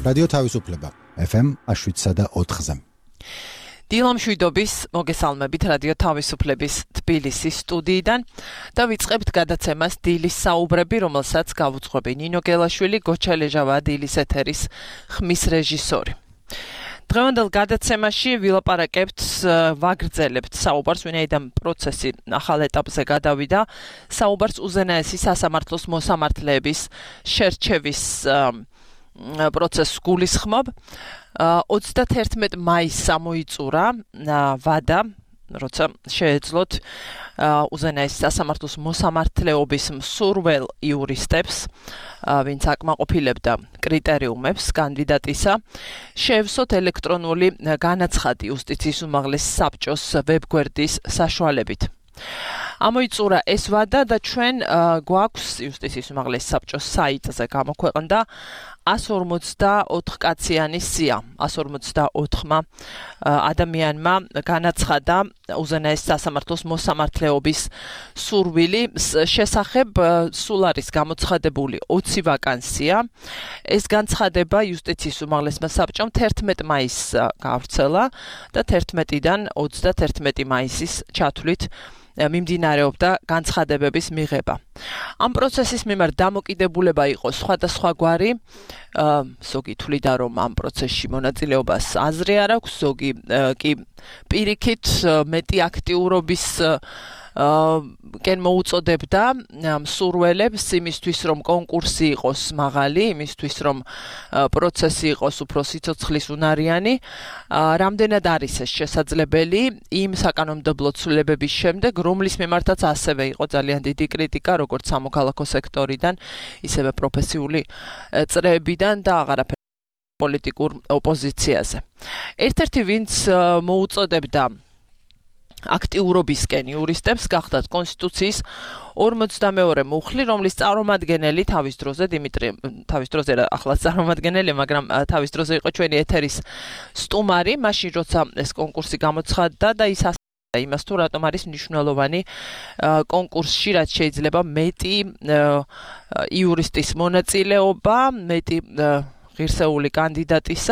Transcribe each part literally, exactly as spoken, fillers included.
რადიო თავისუფლება ეფ ემ შვიდსა და ოთხზე. დილამშვიდობის მოგესალმებით რადიო თავისუფლების თბილისის სტუდიიდან და ვიწყებთ გადაცემას დილის საუბრები, რომელსაც გავუძღვები ნინო გელაშვილი, გოჩა ლეჟავა დილის ეთერის ხმის რეჟისორი. დღევანდელ გადაცემაში ვილაპარაკებთ, ვაგრძელებთ საუბარს, ვინაიდან პროცესი ახალ ეტაპზე გადავიდა, საუბარს უზენაესი სასამართლოს მოსამართლეების შერჩევის პროცესს გულისხმობ. ოცდათერთმეტ მაისს ამოიწურა ვადა, როცა შეეძლოთ უზენაესი სასამართლოს მოსამართლეობის მსურველ იურისტებს, ვინც აკმაყოფილებდა კრიტერიუმებს კანდიდატისა, შეევსოთ ელექტრონული განაცხადი იუსტიციის უმაღლეს საბჭოს ვებგვერდის საშუალებით. ამოიწურა ეს ვადა და ჩვენ გვაქვს იუსტიციის უმაღლეს საბჭოს საიტზე გამოქვეყნდა εκατს ორმოცდაოთხ კაციანი სია. εκατს ორმოცდაოთხმა ადამიანმა განაცხადა უზენაესი სასამართლოს მოსამართლეობის სურვილი შესახებ სულ არის გამოცხადებული ოცი ვაკანსია. ეს განცხადება იუსტიციის უმაღლესმა საბჭომ თერთმეტ მაისს გავრცელა და თერთმეტიდან ოცდათერთმეტი მაისის ჩათვლით მიმდინარეობდა განცხადებების მიღება. ამ პროცესის მიმართ დამოკიდებულება იყო სხვადასხვაგვარი, ზოგი თვლიდა, რომ ამ პროცესში მონაწილეობას აზრი არ აქვს, ზოგი კი პირიქით მეტი აქტიურობის კენ მოუწოდებდა მსურველებს იმისთვის, რომ კონკურსი იყოს მაღალი, იმისთვის, რომ პროცესი იყოს უფრო სიცოცხლის უნარიანი. რამდენად არის ეს შესაძლებელი იმ საკანონმდებლო ცვლილებების შემდეგ, რომლის მიმართაც ასევე იყო ძალიან დიდი კრიტიკა, როგორც სამოქალაქო სექტორიდან, ისევე პროფესიული წრეებიდან და აღარაფერ პოლიტიკურ ოპოზიციაზე. ერთ-ერთი, ვინც მოუწოდებდა აქტიურობისკენ იურისტებს, გახდათ კონსტიტუციის ორმოცდამეორე მუხლი, რომლის წარმომადგენელი თავის დროზე დიმიტრი თავის დროზე ახლაც წარმომადგენელი, მაგრამ თავის დროზე იყო ჩვენი ეთერის სტუმარი, მაშინ როცა ეს კონკურსი გამოცხადდა და ის იმას თუ რატომ არის მნიშვნელოვანი კონკურსში, რაც შეიძლება მეტი იურისტის მონაწილეობა, მეტი ღირსეული კანდიდატისა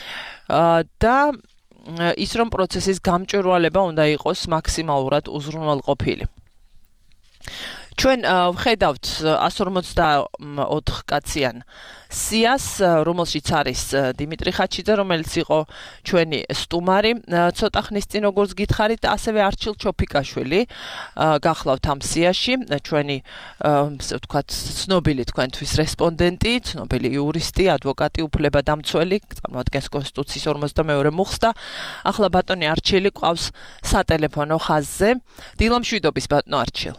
და ის რომ პროცესის გამჭვირვალება უნდა იყოს მაქსიმალურად უზრუნველყოფილი. ჩვენ ვხედავთ εκατს ორმოცდაოთხ კაციან სიას, რომელშიც არის დიმიტრი ხაჩიძე, რომელიც იყო ჩვენი სტუმარი ცოტა ხნის წინ, როგორც გითხარით, ასევე არჩილ ჩოფიკაშვილი გახლავთ ამ სიაში, ჩვენი ასე ვთქვათ, ცნობილი თქვენთვის რესპონდენტი, ცნობილი იურისტი, ადვოკატი, უფლებადამცველი, წარმოადგენს კონსტიტუციის ორმოცდამეორე მუხლს და ახლა ბატონი არჩილი ყავს სატელეფონო ხაზზე. დილამშვიდობის ბატონო არჩილ.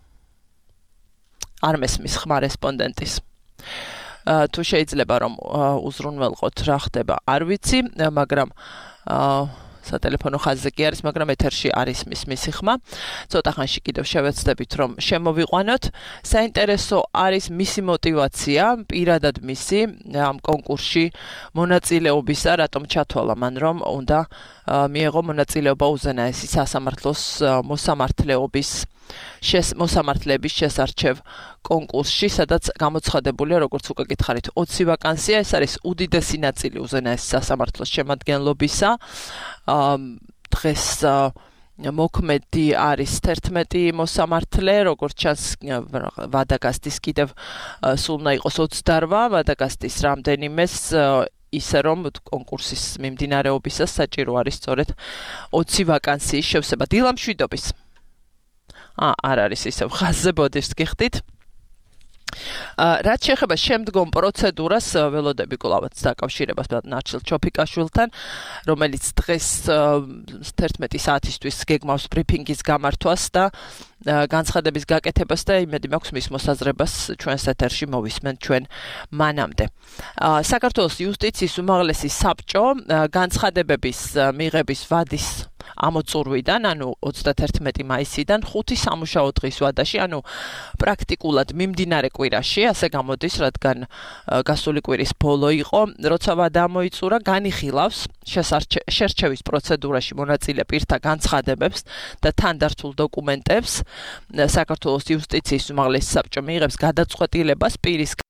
არ მესმის ხმა რესპონდენტის. თუ შეიძლება რომ უზრუნველყოთ რა ხდება, არ ვიცი, მაგრამ სატელეფონო ხაზზე კი არის, მაგრამ ეთერში არის მის მისი ხმა. ცოტა ხანში კიდევ შევეცდებით რომ შემოვიყვანოთ. საინტერესო არის მისი мотиваცია, პირადად მისი ამ კონკურსში მონაწილეობისა, რატომ ჩათვალა მან რომ უნდა მიეღო მონაწილეობა უზენაესი სასამართლოს მოსამართლეობის მოსამართლეების შესარჩევ კონკურსში, სადაც გამოცხადებულია, როგორც უკვე გითხარით, ოცი ვაკანსია, ეს არის უდიდესი ნაწილი უზენაესი სასამართლოს შემადგენლობისა. დღეს მოქმედი არის თერთმეტი მოსამართლე, როგორც ჩანს, ვადაგასტის კიდევ სულ უნდა იყოს ოცდარვა, ვადაგასტის რამდენიმეს ისე რომ კონკურსის მიმდინარეობისას საჭირო არის სწორედ ოცი ვაკანსიის შევსება. დილამშვიდობის. ა, არ არის ისევ ხაზზე, ბოდიშს გიხდით. რაც შეეხება შემდგომ პროცედურას, ველოდები კვლავაც დაკავშირებას არჩილ ჩოფიკაშვილთან, რომელიც დღეს თერთმეტი საათისთვის გეგმავს ბრიფინგის გამართვას და განცხადების გაკეთებას და იმედი მაქვს მის მოსაზრებას ჩვენს ეთერში მოვისმენთ ჩვენ მანამდე. საქართველოს იუსტიციის უმაღლესი საბჭო განცხადებების მიღების ვადის ამოწურვიდან, ანუ ოცდათერთმეტი მაისიდან ხუთი სამუშაო დღის ვადაში, ანუ პრაქტიკულად მიმდინარე კვირაში, ასე გამოდის, რადგან გასული კვირის ბოლო იყო, როცა ვადა ამოიწურა, განიხილავს შერჩევის პროცედურაში მონაწილე პირთა განცხადებებს და თანდართულ დოკუმენტებს. საქართველოს იუსტიციის უმაღლესი საბჭო მიიღებს გადაწყვეტილებას პირის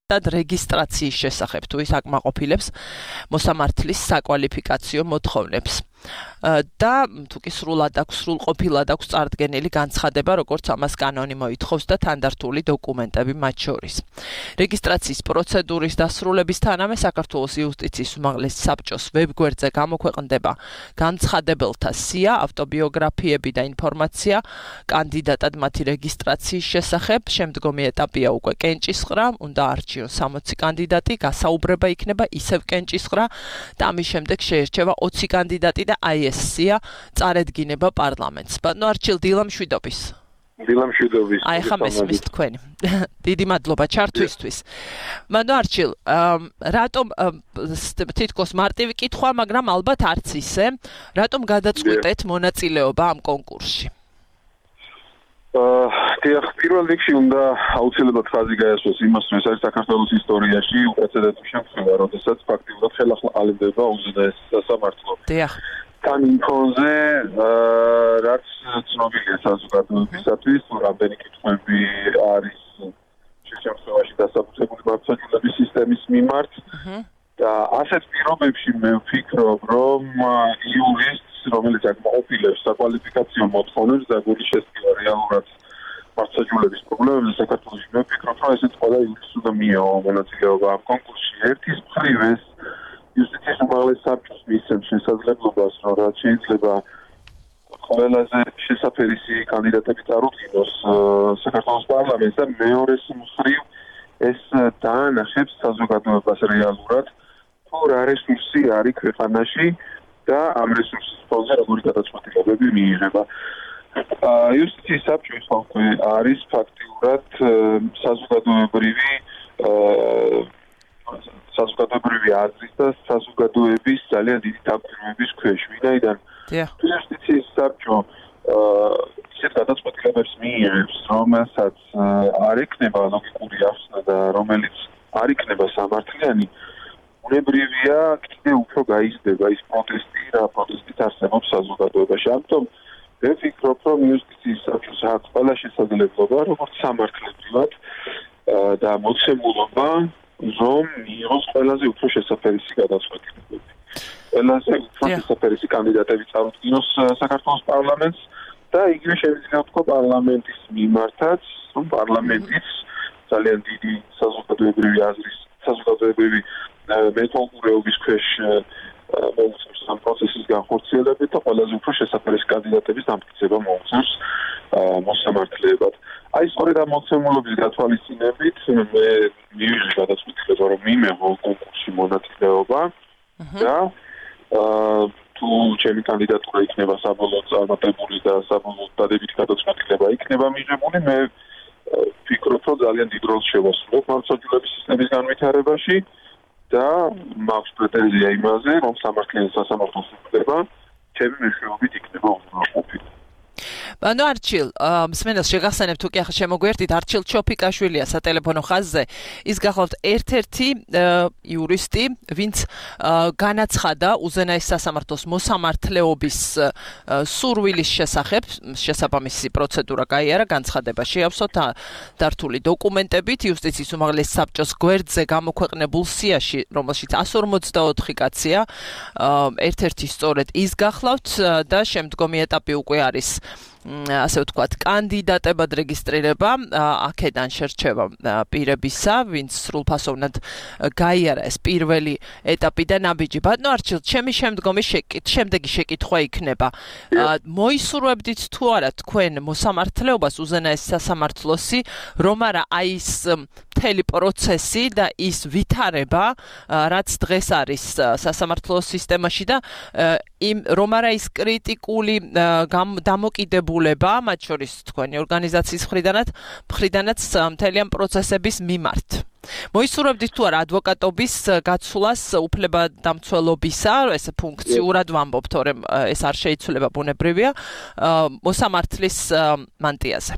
კანდიდატად რეგისტრაციის შესახებ, თუ ის აკმაყოფილებს მოსამართლის საკვალიფიკაციო მოთხოვნებს. და თუ კი სრულად აქვს, სრულყოფილად აქვს წარდგენილი განცხადება, როგორც ამას კანონი მოითხოვს და თანდართული დოკუმენტები მათ შორის. რეგისტრაციის პროცედურის დასრულებისთანავე საქართველოს იუსტიციის უმაღლესი საბჭოს ვებგვერდზე გამოქვეყნდება განცხადებელთა სია, ავტობიოგრაფიები და ინფორმაცია კანდიდატად მათი რეგისტრაციის შესახებ. შემდგომი ეტაპია უკვე კენჭისყრა, უნდა არჩიონ სამოცი კანდიდატი, გასაუბრება იქნება ისევ კენჭისყრა და ამის შემდეგ შეერჩევა ოცი კანდიდატი და აი ეს სია წარედგინება პარლამენტს. ბატონო არჩილ, დილა მშვიდობის. დილა მშვიდობის. აი ხა მესმის თქვენი. დიდი მადლობა ჩართვისთვის. ბატონო არჩილ, რატომ თითქოს მარტივი კითხვა, მაგრამ ალბათ არც ისე, რატომ გადაწყვიტეთ მონაწილეობა ამ კონკურსში? დიახ, პირველ რიგში უნდა აუცილებლად ხაზი გაესვას იმას, რომ ეს არის საქართველოს ისტორიაში უპრეცედენტო შემთხვევა, როდესაც ფაქტიურად ხელახალებდება უზენაეს სასამართლო. დიახ. თან იმ ფონზე, რაც ცნობილია საზოგადოებისათვის, რამდენი კითხვები არის შემთხვევაში დასაბუთებული მართლმსაჯულების სისტემის მიმართ. და ასეთ პირობებში მე ვფიქრობ, რომ იურისტს, რომელიც აკმაყოფილებს საკვალიფიკაციო მოთხოვნებს და გული შესწირა რეალურად მართლმსაჯულების პრობლემებზე საქართველოში, მე ვფიქრობ, რომ ესეც ყველა იურისტს უნდა მიეღო მონაწილეობა ამ კონკურსში. ერთის მხრივ ეს იუსტიციის უმაღლეს საბჭოს მისცემს შესაძლებლობას, რომ რაც შეიძლება ყველაზე შესაფერისი კანდიდატები წარუდგინოს საქართველოს პარლამენტს და მეორეს მხრივ ეს დაანახებს საზოგადოებას რეალურად, თუ რა რესურსი არის ქვეყანაში და ამ რესურსის ფონზე როგორი გადაწყვეტილებები მიიღება. იუსტიციის საბჭო ხალხი არის ფაქტიურად საზოგადოებრივი საზოგადოებრივი აზრის და საზოგადოების ძალიან დიდი დაკვირვების ქვეშ. ვინაიდან იუსტიციის საბჭო ისეთ გადაწყვეტილებებს მიიღებს, რომელსაც არ ექნება ლოგიკური ახსნა და რომელიც არ იქნება სამართლიანი, უნებრივია კიდევ უფრო გაიზრდება ის პროტესტი, რა პროტესტით არსებობს საზოგადოებაში. ამიტომ მე ვფიქრობ, რომ იუსტიციის საბჭოს აქვს ყველა შესაძლებლობა, როგორც სამართლებრივად და მოცემულობა, რომ მიიღოს ყველაზე უფრო შესაფერისი გადაწყვეტილებები. ყველაზე უფრო შესაფერისი კანდიდატები წარუდგინოს საქართველოს პარლამენტს და იგივე შეიძლება თქვა პარლამენტის მიმართაც, რომ პარლამენტიც ძალიან დიდი საზოგადოებრივი აზრის, საზოგადოებრივი მეთვალყურეობის ქვეშ მოუწევს ამ პროცესის განხორციელებით და ყველაზე უფრო შესაფერისი კანდიდატების დამტკიცება მოუწევს მოსამართლეებად. აი სწორედ ამ მოცემულობის გათვალისწინებით მე მივიღე გადაწყვეტილება, რომ მიმეღო კონკურსში მონაწილეობა და თუ ჩემი კანდიდატურა იქნება საბოლოოდ წარმატებული და საბოლოოდ დადებითი გადაწყვეტილება იქნება მიღებული, მე ვფიქრობ, რომ ძალიან დიდ როლს შევასრულებ მართლმსაჯულების სისტემის განვითარებაში და მაქვს პრეტენზია იმაზე, რომ სამართლიანი სასამართლოს უფლება ჩემი მეშვეობით იქნება უზრუნველყოფილი. ბანო არჩილ, მსმენელს შეგახსენებ თუ კი ახლა შემოგვერთით, არჩილ ჩოფიკაშვილია სატელეფონო ხაზზე. ის გახლავთ ერთ-ერთი იურისტი, ვინც განაცხადა უზენაეს სასამართლოს მოსამართლეობის სურვილის შესახებ, შესაბამისი პროცედურა გაიარა, განცხადება შეავსო დართული დოკუმენტებით იუსტიციის უმაღლეს საბჭოს გვერდზე გამოქვეყნებულ სიაში, რომელშიც εκατს ორმოცდაოთხი კაცია, ერთ-ერთი სწორედ ის გახლავთ და შემდგომი ეტაპი უკვე არის ასე ვთქვათ, კანდიდატებად რეგისტრირება, აქედან შერჩევა პირებისა, ვინც სრულფასოვნად გაიარა ეს პირველი ეტაპი და ნაბიჯი. ბატონო არჩილ, ჩემი შემდგომი შემდეგი შეკითხვა იქნება. მოისურვებდით თუ არა თქვენ მოსამართლეობას უზენაეს სასამართლოსი, რომ არა აი ის მთელი პროცესი და ის ვითარება, რაც დღეს არის სასამართლოს სისტემაში და იმ რომ არა ის კრიტიკული დამოკიდებულება, მათ შორის თქვენი ორგანიზაციის მხრიდანაც, მხრიდანაც მთელი ამ პროცესების მიმართ. მოისურვებდით თუ არა ადვოკატობის გაცვლას უფლებადამცველობისა, ეს ფუნქციურად ვამბობ, თორემ ეს არ შეიცვლება, ბუნებრივია, მოსამართლის მანტიაზე.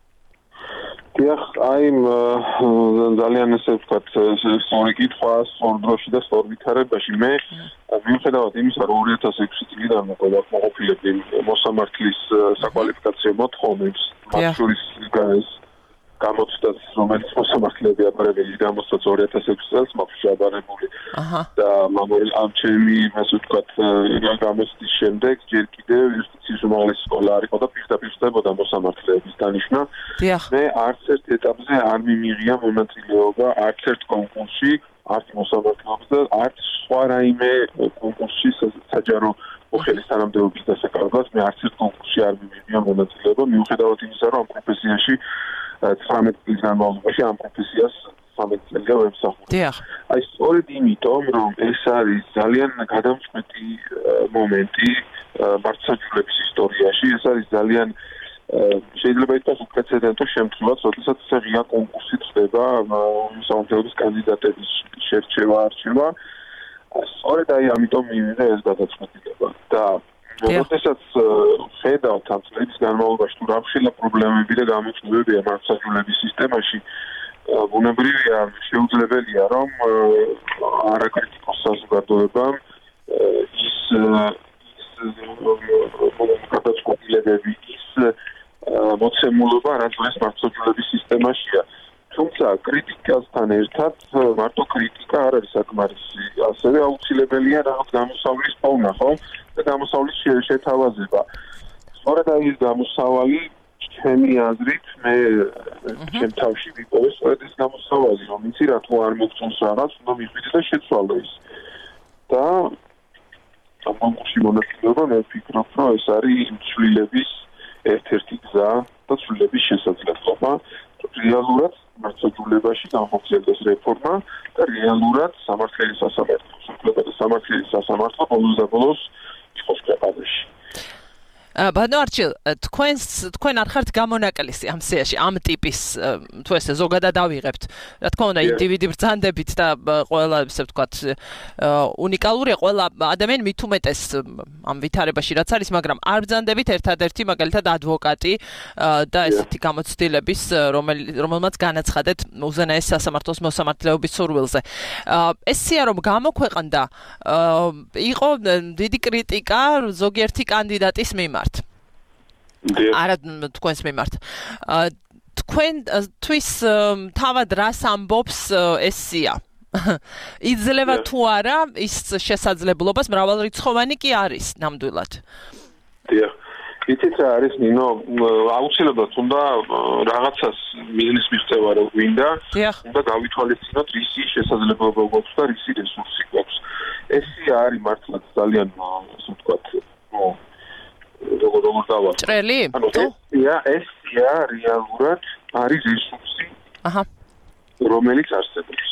დიახ, აი ძალიან ესე ვთქვათ, სწორი კითხვა, სწორ დროში და სწორ ვითარებაში. მე მიუხედავად იმისა, რომ ორი ათას ექვსი წლიდან უკვე ვაკმაყოფილებდი მოსამართლის საკვალიფიკაციო მოთხოვნებს, მათ შორის გამოცდას, რომელიც მოსამართლეები აპარებელი გამოცდას ორი ათას ექვსი წელს მაქვს შეაბარებული. და მამული ამ ჩემი, ასე ვთქვათ, გამოცდის შემდეგ ჯერ კიდევ იუსტიციის უმაღლესი სკოლა არისო და პირდაპირ ხდებოდა მოსამართლეების დანიშვნა. მე არც ერთ ეტაპზე არ მიმიღია მონაწილეობა არც ერთ კონკურსში, არც მოსამართლეობის და არც სხვა რაიმე კონკურსში საჯარო მოხელის თანამდებობის დასაკავებლად მე არც ერთ კონკურსში არ მიმიღია მონაწილეობა, მიუხედავად იმისა, რომ ამ პროფესიაში ცხრამეტ წლის განმავლობაში ამ პროფესიას სამეტ წელია ვემსახურე. აი სწორედ იმიტომ, რომ ეს არის ძალიან გადამწყვეტი მომენტი მართლმსაჯულების ისტორიაში, ეს არის ძალიან შეიძლება ითქვას უპრეცედენტო შემთხვევა, როდესაც ღია კონკურსი ხდება მოსამართლეობის კანდიდატების შერჩევა, არჩევა. სწორედ აი ამიტომ მივიღე ეს გადაწყვეტილება და როდესაც ხედავთ ამ წლების განმავლობაში თუ რა ხშირა პრობლემები და გამოწვევებია მართლმსაჯულების სისტემაში, ბუნებრივია, შეუძლებელია, რომ არაკრიტიკოს საზოგადოებამ ის გადაწყვეტილებები, ის მოცემულობა, რაც დღეს მართლმსაჯულების სისტემაშია. თუმცა კრიტიკასთან ერთად მარტო კრიტიკა არ არის საკმარისი, ასევე აუცილებელია რაღაც გამოსავლის პოვნა, ხო? და გამოსავლის შეთავაზება. სწორედ აი ეს გამოსავალი ჩემი აზრით მე ჩემ თავში ვიპოვე სწორედ ეს გამოსავალი, რომ იცი რა თუ არ მოგწონს რაღაც, უნდა მიხვიდე და შეცვალო ის. და ამ კონკურსში მონაწილეობა მე ვფიქრობ, რომ ეს არის ცვლილების ერთ-ერთი გზა და ცვლილების შესაძლებლობა. რეალურად მართლმსაჯულებაში განხორციელდეს რეფორმა და რეალურად სამართლის სასამართლო და სამართლის სასამართლო ბოლოს და ბოლოს იყოს ქვეყანაში. ბატონო არჩილ, თქვენს თქვენ არ ხართ გამონაკლისი ამ სიაში, ამ ტიპის თუ ესე ზოგადად ავიღებთ. რა თქმა უნდა, ინდივიდი ბრძანდებით და ყველა ესე ვთქვათ უნიკალურია ყველა ადამიანი მით უმეტეს ამ ვითარებაში რაც არის, მაგრამ არ ბრძანდებით ერთადერთი მაგალითად ადვოკატი და ესეთი გამოცდილების, რომელმაც განაცხადეთ უზენაეს სასამართლოს მოსამართლეობის სურვილზე. ესია რომ გამოქვეყნდა იყო დიდი კრიტიკა ზოგიერთი კანდიდატის მიმართ. არა თქვენს მიმართ. თქვენ თვის თავად რას ამბობს ეს სია? იძლევა თუ არა ის შესაძლებლობას მრავალრიცხოვანი კი არის ნამდვილად. დიახ. იცით რა არის ნინო, აუცილებლად უნდა რაღაცას მიზნის მიღწევა რო გვინდა, უნდა გავითვალისწინოთ რისი შესაძლებლობა გვაქვს და რისი რესურსი გვაქვს. ეს სია არის მართლაც ძალიან ასე ვთქვათ, ნუ როგორ როგორ დავა. ჭრელი? ანუ ესია, ესია რეალურად არის რესურსი. აჰა. რომელიც არსებობს.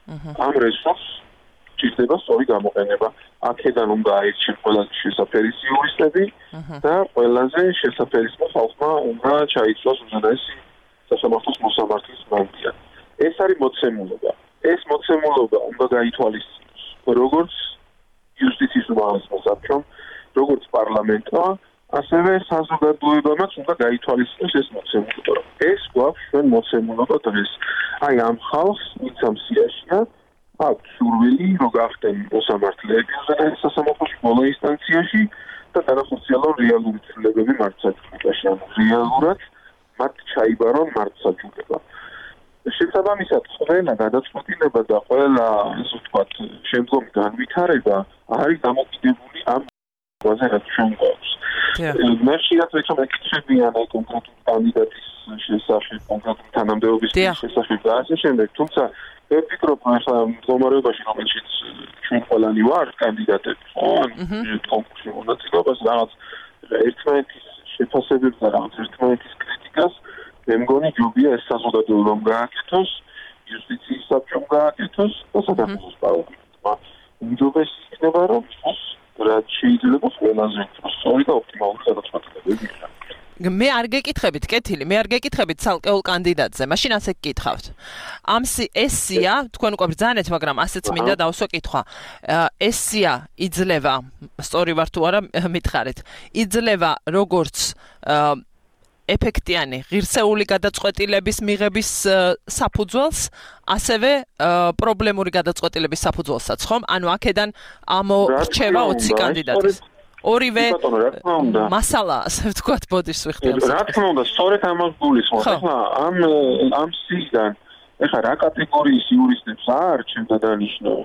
ამ რესურსს ჭირდება სწორი გამოყენება. აქედან უნდა აირჩიონ ყველაზე შესაფერის იურისტები და ყველაზე შესაფერისმა ხალხმა უნდა ჩაიცვას უზენაესი სასამართლოს მოსამართლის მანქანა. ეს არის მოცემულობა. ეს მოცემულობა უნდა გაითვალისწინოს როგორც იუსტიციის უმაღლეს მოსამართლომ, როგორც პარლამენტმა, ასევე საზოგადოებამაც უნდა გაითვალისწინოს ეს მოცემულობა. ეს გვაქვს ჩვენ მოცემულობა დღეს. აი ამ ხალხს, ვინც ამ სიაშია, აქვს სურვილი, რომ გახდნენ მოსამართლეები უზენაეს სასამართლოში ბოლო ინსტანციაში და განახორციელონ რეალური ცვლილებები მართლმსაჯულებაში. ანუ რეალურად მათ ჩაიბარონ მართლმსაჯულება. შესაბამისად, ყველა გადაწყვეტილება და ყველა, ასე ვთქვათ, შემდგომი განვითარება არის დამოკიდებული ამ ყველაზე რაც ჩვენ გვაქვს. მე შეიძლება ვეცო მეკითხებიან აი კონკრეტული კანდიდატის შესახებ, კონკრეტული თანამდებობის შესახებ და ასე შემდეგ, თუმცა მე ვფიქრობ, რომ მდგომარეობაში, რომელშიც ჩვენ ყველანი ვართ კანდიდატები, ხო, კონკურსში მონაწილეობას, რაღაც ერთმანეთის შეფასებებს და რაღაც ერთმანეთის კრიტიკას, მე მგონი ჯობია ეს საზოგადოებამ გააკეთოს, იუსტიციის საბჭომ გააკეთოს და საქართველოს პარლამენტმა. უმჯობესი იქნება, რომ რაც შეიძლება ყველაზე სწორი და ოპტიმალური გადაწყვეტილებები იქნება. მე არ გეკითხებით, კეთილი, მე არ გეკითხებით ცალკეულ კანდიდატზე, მაშინ ასე გკითხავთ. ამ ეს სია, თქვენ უკვე ბრძანეთ, მაგრამ ასეც მინდა დავსვა კითხვა. ეს სია იძლევა, სწორი ვარ თუ არა, მითხარით, იძლევა როგორც ეფექტიანი ღირსეული გადაწყვეტილების მიღების საფუძველს, ასევე პრობლემური გადაწყვეტილების საფუძველსაც, ხომ? ანუ აქედან ამორჩება ოცი კანდიდატის. ორივე მასალა, ასე ვთქვათ, ბოდიშს ვიხდიან. რა თქმა უნდა, სწორედ ამას გულისხმობ. ახლა ამ ამ სიგან, ახლა რა კატეგორიის იურისტებს აარჩევდა დანიშნო.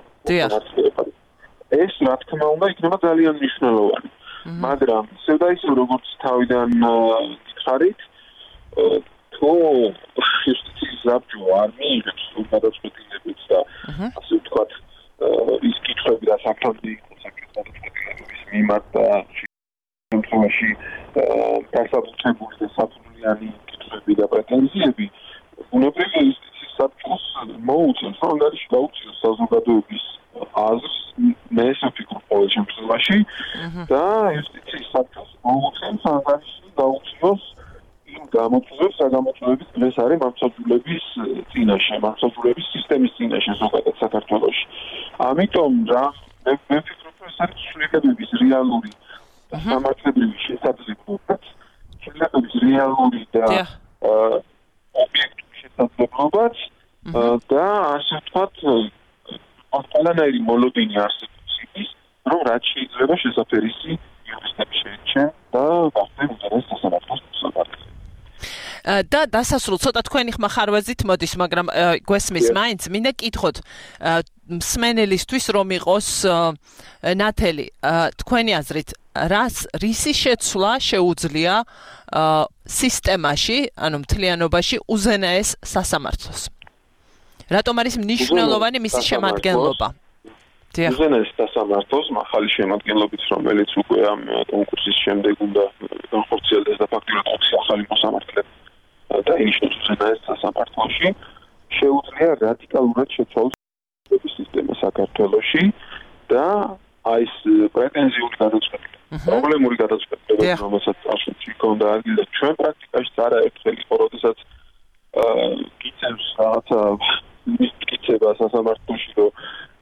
ეს რა თქმა უნდა იქნება ძალიან მნიშვნელოვანი. მაგრამ ისევ და ისევ როგორც თავიდან გითხარით, თუ იუსტიციის საბჭო არ მიიღებს გადაწყვეტილებებს და ასე ვთქვათ, ის კითხვები და საფრთხე საკითხების მიმართ და შემთხვევაში დასაბუთებული და საფუძვლიანი კითხვები და პრეტენზიები, ბუნებრივია იუსტიციის საბჭოს მოუწევს, რომ ანგარიში გაუწიოს საზოგადოების აზრს, მე ესე ვფიქრობ ყოველ შემთხვევაში და იუსტიციის საბჭოს მოუწევს ანგარიში გაუწიოს იმ გამოწვევებს, საგამოწვევების დღეს არის მართლმსაჯულების წინაშე, მართლმსაჯულების სისტემის წინაშე ზოგადად საქართველოში. ამიტომ რა მე ვფიქრობ, რომ ეს არის სრულიადების რეალური და სამართლებრივი შესაძლებლობაც, სრულიადების რეალური და ობიექტური შესაძლებლობაც და ასე ვთქვათ, ყველანაირი მოლოდინი არსებობს იმის, რომ რაც შეიძლება შესაფერისი იურისტები შეირჩენ და გახდნენ უძველეს სასამართლოს მოსამართლე. და დასასრულ ცოტა თქვენი ხმა ხარვეზით მოდის, მაგრამ გვესმის მაინც, მინდა კითხოთ მსმენელისთვის რომ იყოს ნათელი, თქვენი აზრით, რას რისი შეცვლა შეუძლია სისტემაში, ანუ მთლიანობაში უზენაეს სასამართლოს? რატომ არის მნიშვნელოვანი მისი შემადგენლობა? უზენაეს სასამართლოს მაღალი შემადგენლობით, რომელიც უკვე ამ კონკურსის შემდეგ უნდა განხორციელდეს და ფაქტიურად ოცი ახალი მოსამართლე დაინიშნოს უზენაეს სასამართლოში, შეუძლია რადიკალურად შეცვალოს სისტემა საქართველოში და აი ეს პრეტენზიული გადაწყვეტილება, პრობლემური გადაწყვეტილება, რომელსაც წარსულში ჰქონდა ადგილი და ჩვენ პრაქტიკაში არაერთხელ იყო, როდესაც გიწევს რაღაცა მისკიცება სასამართლოში, რომ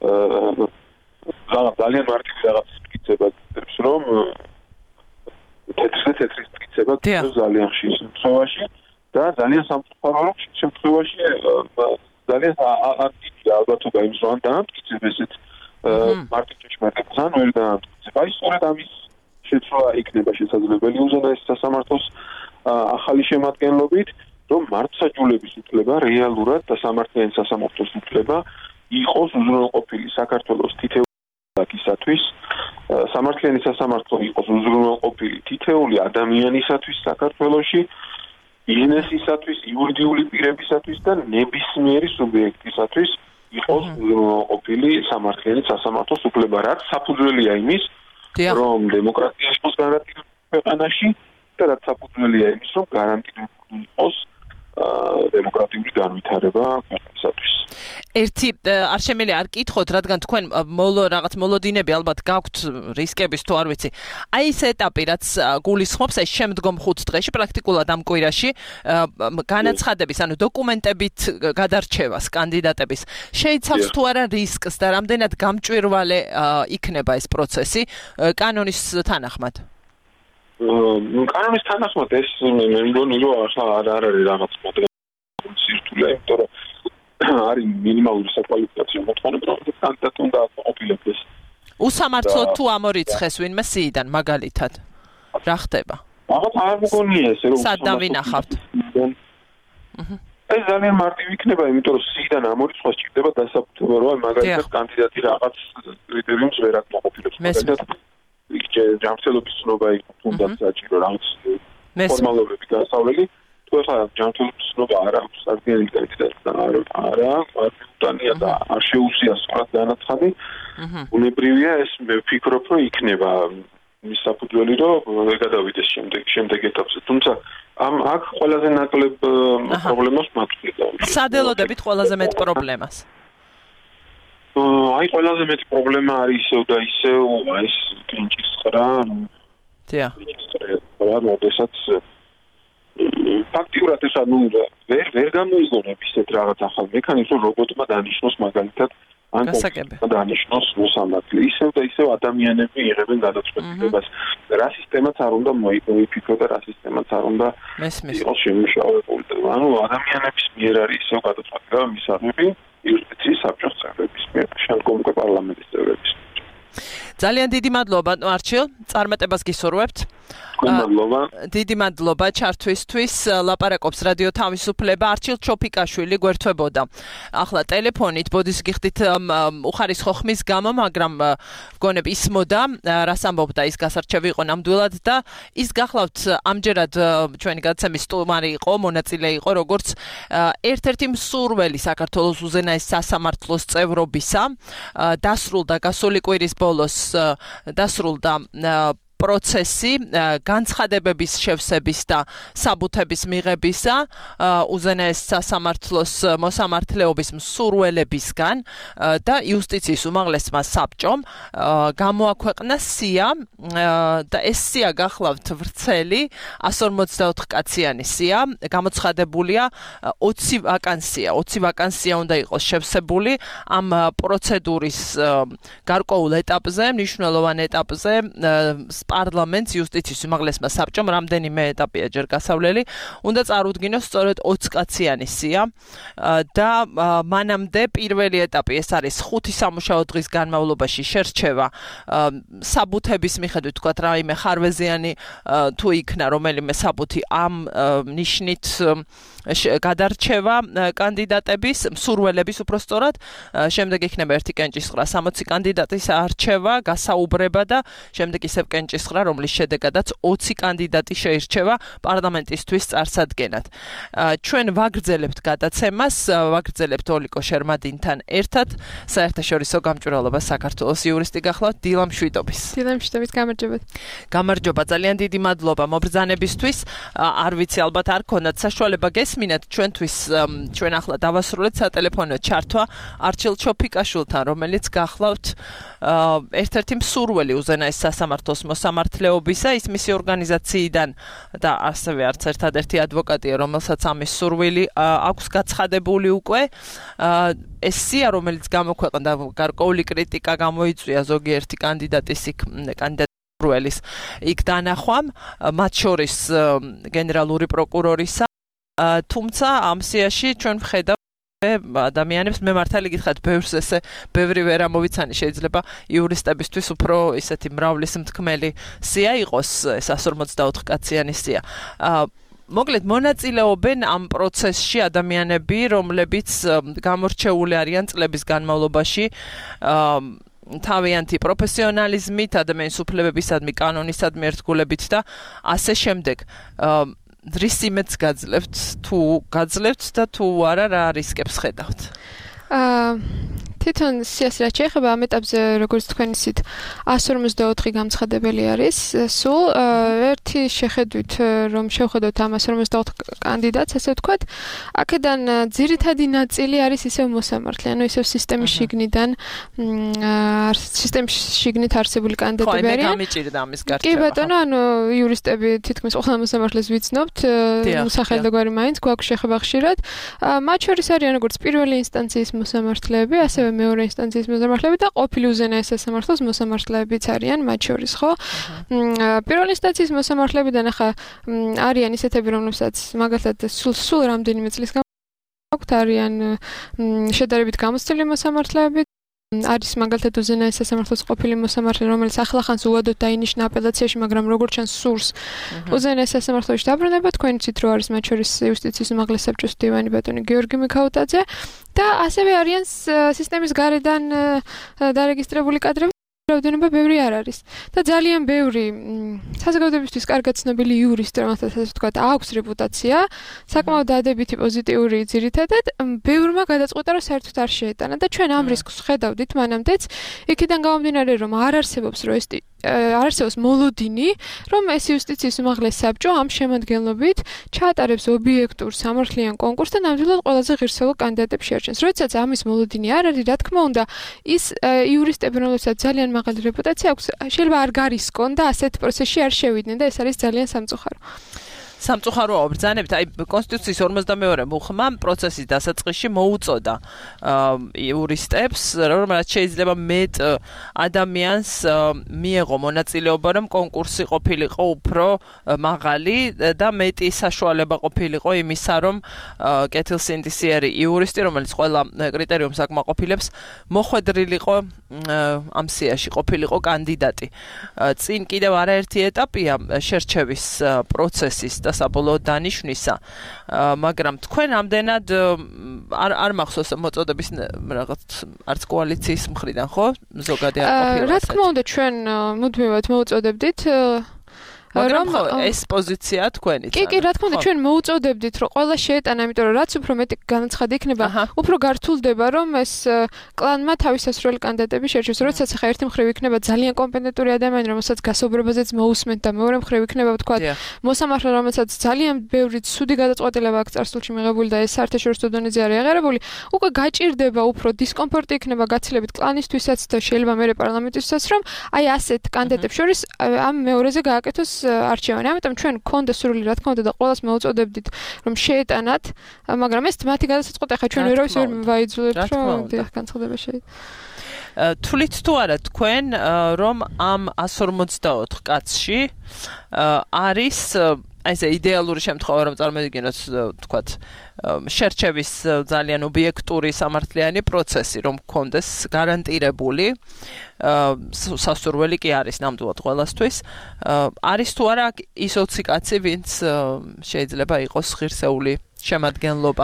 რაღაც ძალიან მარტივი რაღაც მისკიცება გიწევს, რომ თეთრზე თეთრის მისკიცება გიწევს ძალიან ხშირ შემთხვევაში და ძალიან სამწუხაროა, რომ შემთხვევაში ძალიან აქტივია ალბათობა იმის, რომ დაამტკიცებ ესეთ მარტივ ჭეშმარიტებას, ან ვერ დაამტკიცებ. აი სწორედ ამის შეცვლა იქნება შესაძლებელი უზენაეს სასამართლოს ახალი შემადგენლობით, რომ მართლმსაჯულების უფლება რეალურად და სამართლიანი სასამართლოს უფლება იყოს უზრუნველყოფილი საქართველოს თითოეული ქალაქისათვის, სამართლიანი სასამართლო იყოს უზრუნველყოფილი თითოეული ადამიანისათვის საქართველოში, ბიზნესისათვის, იურიდიული პირებისათვის და ნებისმიერი სუბიექტისათვის იყოს უზრუნველყოფილი სამართლიანი სასამართლოს უფლება, რაც საფუძველია იმის, რომ დემოკრატია იყოს გარანტირებული ქვეყანაში და რაც საფუძველია იმის, რომ გარანტირებული იყოს დემოკრატიული განვითარება ქვეყნისათვის. ერთი არ შემიძლია არ კითხოთ, რადგან თქვენ მოლო რაღაც მოლოდინები ალბათ გაქვთ რისკების თუ არ ვიცი. აი ეს ეტაპი, რაც გულისხმობს ეს შემდგომ ხუთ დღეში, პრაქტიკულად ამ კვირაში განაცხადების, ანუ დოკუმენტებით გადარჩევას კანდიდატების შეიცავს თუ არა რისკს და რამდენად გამჭვირვალე იქნება ეს პროცესი კანონის თანახმად? კანონის თანახმად ეს მე მგონი რომ ახლა არ არის რაღაც მოდელური სირთულე, იმიტომ რომ არის მინიმალური საკვალიფიკაციო მოთხოვნები, რომელიც კანდიდატი უნდა ყოფილიყოს. უსამართლოდ თუ ამორიცხეს ვინმე სიიდან მაგალითად. რა ხდება? რაღაც არ მგონია ესე რომ სად დავინახავთ? ეს ძალიან მარტივი იქნება, იმიტომ რომ სიიდან ამორიცხვა სჭირდება დასაბუთება, რომ მაგალითად კანდიდატი რაღაც კრიტერიუმს ვერ აკმაყოფილებს. მაგალითად იქ ჯანმრთელობის ცნობა იქ თუნდაც საჭირო რაღაც ფორმალობები გასავლელი. თუ ახლა ჯანმრთელობის ცნობა არ აქვს სარგებელი კანდიდატს და არა არა მარტივია და არ შეუძლია სხვა განაცხადი, უნებრივია ეს მე ვფიქრობ, რომ იქნება მის საფუძველი, რომ ვერ გადავიდეს შემდეგ შემდეგ ეტაპზე. თუმცა ამ აქ ყველაზე ნაკლებ პრობლემას მათქიდა. სად ელოდებით ყველაზე მეტ პრობლემას? აი ყველაზე მეტი პრობლემა არის ისევ და ისევ აი ეს კინჭის ხრა. დიახ. რა როდესაც ფაქტიურად ეს ანუ ვერ ვერ გამოიგონებ ისეთ რაღაც ახალ მექანიზმს, რობოტმა დანიშნოს მაგალითად ან დანიშნოს მოსამართლე. ისევ და ისევ ადამიანები იღებენ გადაწყვეტილებას. რა სისტემაც არ უნდა მოიფიქრო და რა სისტემაც არ უნდა იყოს შემუშავებული. ანუ ადამიანების მიერ არის ისევ გადაწყვეტილება მისაღები იუსტიციის საბჭოს წევრების მიერ, შემდგომ უკვე პარლამენტის წევრების. ძალიან დიდი მადლობა არჩილ, წარმატებას გისურვებთ. მადლობა. დიდი მადლობა ჩართვისთვის. ლაპარაკობს რადიო თავისუფლება არჩილ ჩოფიკაშვილი გვერდთვებოდა. ახლა ტელეფონით ბოდის გიხდით უხარისხო ხმის გამო, მაგრამ მგონებ ისმოდა, რას ამბობდა, ის გასარჩევი იყო ნამდვილად და ის გახლავთ ამჯერად ჩვენი გადაცემის სტუმარი იყო, მონაწილე იყო, როგორც ერთ-ერთი მსურველი საქართველოს უზენაეს სასამართლოს წევრობისა. დასრულდა გასული კვირის ბოლოს დასრულდა პროცესი განცხადებების შევსების და საბუთების მიღებისა უზენაეს სასამართლოს მოსამართლეობის მსურველებისგან და იუსტიციის უმაღლესმა საბჭომ გამოაქვეყნა სია და ეს სია გახლავთ ვრცელი εκατს ორმოცდაოთხ კაციანი სია, გამოცხადებულია ოცი ვაკანსია, ოცი ვაკანსია უნდა იყოს შევსებული ამ პროცედურის გარკვეულ ეტაპზე, მნიშვნელოვან ეტაპზე პარლამენტს იუსტიციის უმაღლესმა საბჭომ რამდენიმე ეტაპია ჯერ გასავლელი, უნდა წარუდგინოს სწორედ ოცი კაციანი სია და მანამდე პირველი ეტაპი ეს არის ხუთი სამუშაო დღის განმავლობაში შერჩევა საბუთების მიხედვით, თქვათ რაიმე ხარვეზიანი თუ იქნა რომელიმე საბუთი ამ ნიშნით გადარჩევა კანდიდატების, მსურველების უпростоრად, შემდეგ იქნება ერთი კენჭისყრა სამოცი კანდიდატის არჩევა, გასაუბრება და შემდეგ ისევ კენჭისყრა, რომლის შედეგადაც ოცი კანდიდატი შეირჩევა პარლამენტისთვის წარსადგენად. ჩვენ ვაგრძელებთ გადაცემას, ვაგრძელებთ ოლიკო შერმადინთან ერთად, საერთაშორისო გამჭვირვალობა საქართველოს იურისტი გახლავთ დილა მშვიდობის. დილა მშვიდობის, გამარჯობათ. გამარჯობა, ძალიან დიდი მადლობა მობრძანებისთვის. არ ვიცი, ალბათ არ ქონდათ საშუალება გესმინათ ჩვენთვის, ჩვენ ახლა დავასრულეთ სატელეფონო ჩართვა არჩილ ჩოფიკაშვილთან, რომელიც გახლავთ ერთ-ერთი მსურველი უზენაეს სასამართლოს მოსამართლეობისა, ის მისი ორგანიზაციიდან და ასევე არც ერთადერთი ადვოკატია, რომელსაც ამის სურვილი აქვს გაცხადებული უკვე. ეს სია, რომელიც გამოქვეყნდა, გარკვეული კრიტიკა გამოიწვია ზოგიერთი კანდიდატის იქ კანდიდატ სურველის იქ დანახვამ, მათ შორის გენერალური პროკურორისა, თუმცა ამ სიაში ჩვენ ვხედავთ ადამიანებს, მე მართალი გითხრათ, ბევრს ესე ბევრი ვერ ამოვიცანი, შეიძლება იურისტებისთვის უფრო ისეთი მრავლის მთქმელი სია იყოს ეს εκατს ორმოცდაოთხ კაციანი სია. მოკლედ მონაწილეობენ ამ პროცესში ადამიანები, რომლებიც გამორჩეული არიან წლების განმავლობაში თავიანთი პროფესიონალიზმით, ადამიანის უფლებებისადმი, კანონისადმი ერთგულებით და ასე შემდეგ. რისიმეთს გაძლევთ, თუ გაძლევთ და თუ არა, რა რისკებს ხედავთ? აა თვითონ სიას რაც შეეხება ამ ეტაპზე, როგორც თქვენ იცით, εκατს ორმოცდაოთხი გამცხადებელი არის. სულ ერთი შეხედვით, რომ შევხედოთ ამ εκατს ორმოცდაოთხ კანდიდატს, ასე ვთქვათ, აქედან ძირითადი ნაწილი არის ისევ მოსამართლე, ანუ ისევ სისტემის შიგნიდან, სისტემის შიგნით არსებული კანდიდატები არიან. ხო, მე გამიჭირდა ამის გარჩევა. კი ბატონო, ანუ იურისტები თითქმის ყველა მოსამართლეს ვიცნობთ, სახელდაგვარი მაინც გვაქვს შეხება ხშირად. მათ შორის არიან როგორც პირველი ინსტანციის მოსამართლეები, ასევე მეორე ინსტანციის მოსამართლეები და ყოფილი უზენაეს სასამართლოს მოსამართლეებიც არიან მათ შორის, ხო? პირველი ინსტანციის მოსამართლეებიდან ახლა არიან ისეთები, რომლებსაც მაგალითად სულ სულ რამდენიმე წლის გაქვთ, არიან შედარებით გამოცდილი მოსამართლეები. არის მაგალითად უზენაეს სასამართლოს ყოფილი მოსამართლე, რომელიც ახლახანს უადოდ დაინიშნა აპელაციაში, მაგრამ როგორც ჩანს სურს უზენაეს სასამართლოში დაბრუნება, თქვენ იცით, რომ არის მათ შორის იუსტიციის უმაღლეს საბჭოს მდივანი ბატონი გიორგი მიქაუტაძე და ასევე არიან სისტემის გარედან დარეგისტრირებული კადრები, რაოდენობა ბევრი არ არის და ძალიან ბევრი საზოგადოებისთვის კარგად ცნობილი იურისტი, რომელსაც ასე ვთქვათ, აქვს რეპუტაცია, საკმაოდ დადებითი პოზიტიური ძირითადად, ბევრმა გადაწყვიტა, რომ საერთოდ არ შეეტანა და ჩვენ ამ რისკს ხედავდით მანამდეც, იქიდან გამომდინარე, რომ არ არსებობს რომ ეს არ არსებობს მოლოდინი, რომ ეს იუსტიციის უმაღლეს საბჭო ამ შემადგენლობით ჩაატარებს ობიექტურ სამართლიან კონკურსს და ნამდვილად ყველაზე ღირსეულ კანდიდატებს შეარჩენს. როდესაც ამის მოლოდინი არ არის, რა თქმა უნდა, ის იურისტები, რომელსაც ძალიან მაღალი რეპუტაცია აქვს, შეიძლება არ გარისკონ და ასეთ პროცესში არ შევიდნენ და ეს არის ძალიან სამწუხარო. სამწუხაროა ბრძანებით, აი კონსტიტუციის ორმოცდამეორე მუხმამ პროცესის დასაწყისში მოუწოდა იურისტებს, რომელსაც შეიძლება მეტ ადამიანს მიეღო მონაწილეობა, რომ კონკურსი ყოფილიყო უფრო მაღალი და მეტი საშუალება ყოფილიყო იმისა, რომ კეთილსინდისიერი იურისტი, რომელიც ყველა კრიტერიუმს აკმაყოფილებს, მოხვედრილიყო ამ სიაში ყოფილიყო კანდიდატი. წინ კიდევ არაერთი ეტაპია შერჩევის პროცესის და საბოლოო დანიშვნისა, მაგრამ თქვენ ამდენად არ არ მახსოვს მოწოდების რაღაც არც კოალიციის მხრიდან, ხო? ზოგადი არ ყოფილა. რა თქმა უნდა, ჩვენ მუდმივად მოუწოდებდით მაგრამ ეს პოზიცია თქვენიც. კი, კი, რა თქმა უნდა, ჩვენ მოუწოდებდით, რომ ყველა შეეტანა, იმიტომ რომ რაც უფრო მეტი განაცხადი იქნება, უფრო გართულდება, რომ ეს კლანმა თავის სასურველი კანდიდატები შერჩევს. როდესაც ახლა ერთი მხრივ იქნება ძალიან კომპეტენტური ადამიანი, რომელსაც გასაუბრებაზეც მოусმენთ და მეორე მხრივ იქნება, თქვა, მოსამართლე, რომელსაც ძალიან ბევრი ცუდი გადაწყვეტილება აქვს წარსულში მიღებული და ეს საერთაშორისო დონეზე არის აღარებული, უკვე გაჭირდება უფრო დისკომფორტი იქნება გაცილებით კლანისთვისაც და შეიძლება მეორე პარლამენტისთვისაც, რომ აი ასეთ კანდიდატებს შორის ამ მეორეზე გააკეთოს არჩევანი. ამიტომ ჩვენ გქონდა სურვილი, რა თქმა უნდა, და ყველას მოუწოდებდით, რომ შეეტანათ, მაგრამ ეს მათი გადასაწყვეტი ახლა ჩვენ ვერავის ვერ ვაიძულებთ, რომ განცხადება შეიძლება. თვლით თუ არა თქვენ, რომ ამ εκατს ორმოცდაოთხ კაცში არის აი ეს იდეალური შემთხვევა, რომ წარმოვიდგინოთ, თქვათ, შერჩევის ძალიან ობიექტური სამართლიანი პროცესი, რომ გქონდეს გარანტირებული სასურველი კი არის ნამდვილად ყველასთვის. არის თუ არა ის ოცი კაცი, ვინც შეიძლება იყოს ღირსეული შემადგენლობა.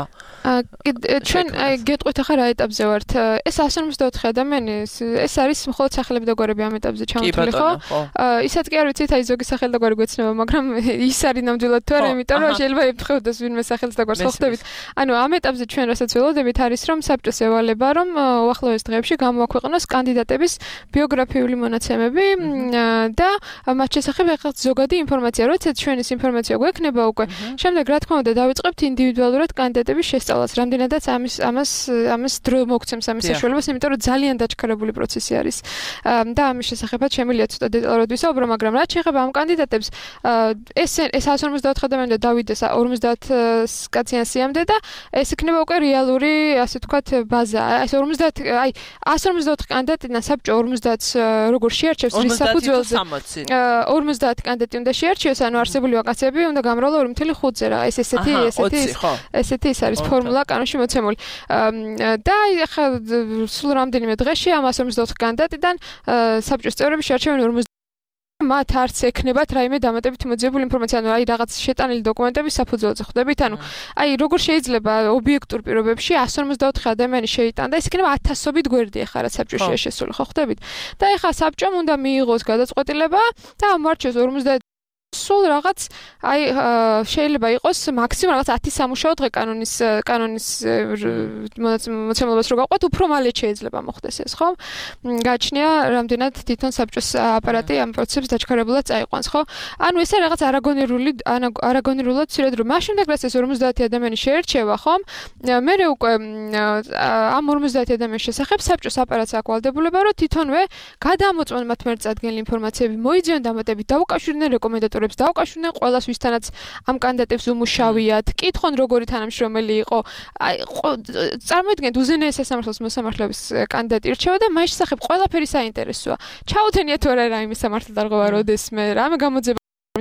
ჩვენ გეტყვით ახლა რა ეტაპზე ვართ. ეს εκατს ორმოცდაოთხი ადამიანი, ეს არის მხოლოდ სახელები და გვარები ამ ეტაპზე ჩამოთვლილი, ხო? ისაც კი არ ვიცით, აი ზოგი სახელი და გვარი გვეცნება, მაგრამ ის არის ნამდვილად თუ არა, იმიტომ რომ შეიძლება იფრთხილდეს ვინმე სახელს და გვარს, ხო ხდებით? ანუ ამ ეტაპზე ჩვენ რასაც ველოდებით არის, რომ საბჭოს ევალება, რომ უახლოეს დღეებში გამოაქვეყნოს კანდიდატების ბიოგრაფიული მონაცემები და მათ შესახებ ახლა ზოგადი ინფორმაცია, როდესაც ჩვენ ეს ინფორმაცია გვექნება უკვე, შემდეგ რა თქმა უნდა დავიწყებთ ინდივიდუალურად კანდიდატების შესწავლას. რამდენადაც ამის ამას ამას დრო მოგცემს ამის საშუალებას, იმიტომ რომ ძალიან დაჩქარებული პროცესი არის. და ამის შესახებაც შემიძლია ცოტა დეტალურად ვისაუბრო, მაგრამ რაც შეეხება ამ კანდიდატებს, ეს ეს εκατს ორმოცდაოთხ ადამიანი და დავიდეს ორმოცდაათ კაციან სიამდე და ეს იქნება უკვე რეალური, ასე ვთქვათ, ბაზა. ეს ორმოცდაათ, აი εκατს ორმოცდაოთხ კანდიდატიდან საბჭო ორმოცდაათს როგორ შეარჩევს რის საფუძველზე? ორმოცდაათი კანდიდატი უნდა შეარჩიოს, ანუ არსებული ვაკანსიები უნდა გამრავლო ორი ათეული ხუთზე რა. ეს ესეთი ესეთი ესეთი ის არის ფორმულა კანონში მოცემული. და ახლა სულ რამდენიმე დღეში ამ εκατს ორმოცდაოთხ კანდიდატიდან საბჭოს წევრები შეარჩევენ ორმოცდაათი მათ არც ექნებათ რაიმე დამატებით მოძიებული ინფორმაცია, ანუ აი რაღაც შეტანილი დოკუმენტები საფუძველზე ხვდებით, ანუ აი როგორ შეიძლება ობიექტურ პირობებში εκατს ორმოცდაოთხი ადამიანი შეიტანდა, ეს იქნება ათასობით გვერდი ახლა რა საბჭოშია შესული, ხო ხვდებით? და ახლა საბჭომ უნდა მიიღოს გადაწყვეტილება და ამარჩევს ორმოცდაათი სულ რაღაც აი შეიძლება იყოს მაქსიმუმ რაღაც ათი სამუშაო დღე კანონის კანონის მოცემულობას რო გავყვეთ, უფრო მალე შეიძლება მოხდეს ეს, ხო? გაჩნია რამდენად თვითონ საბჭოს აპარატი ამ პროცესებს დაჩქარებულად წაიყვანს, ხო? ანუ ესე რაღაც არაგონირული არაგონირულად ცირად რომ მაშინ დაგრას ეს ორმოცდაათი ადამიანი შეერჩევა, ხო? მე უკვე ამ ორმოცდაათი ადამიანის შესახებ საბჭოს აპარატს აქვს ვალდებულება, რომ თვითონვე გადამოწმონ მათ მიერ წარდგენილი ინფორმაციები, მოიძიონ დამატებით, დაუკავშირდნენ რეკომენდატორებს, დაუკავშირდნენ ყველას, ვისთანაც ამ კანდიდატებს უმუშავიათ, კითხონ როგორი თანამშრომელი იყო. აი წარმოიდგინეთ, უზენაეს სასამართლოს მოსამართლეების კანდიდატი ირჩევა და მის შესახებ ყველაფერი საინტერესოა. ჩაუთენია თუ არა რაიმე სამართლ დარღვევა, როდესმე რამე გამოძება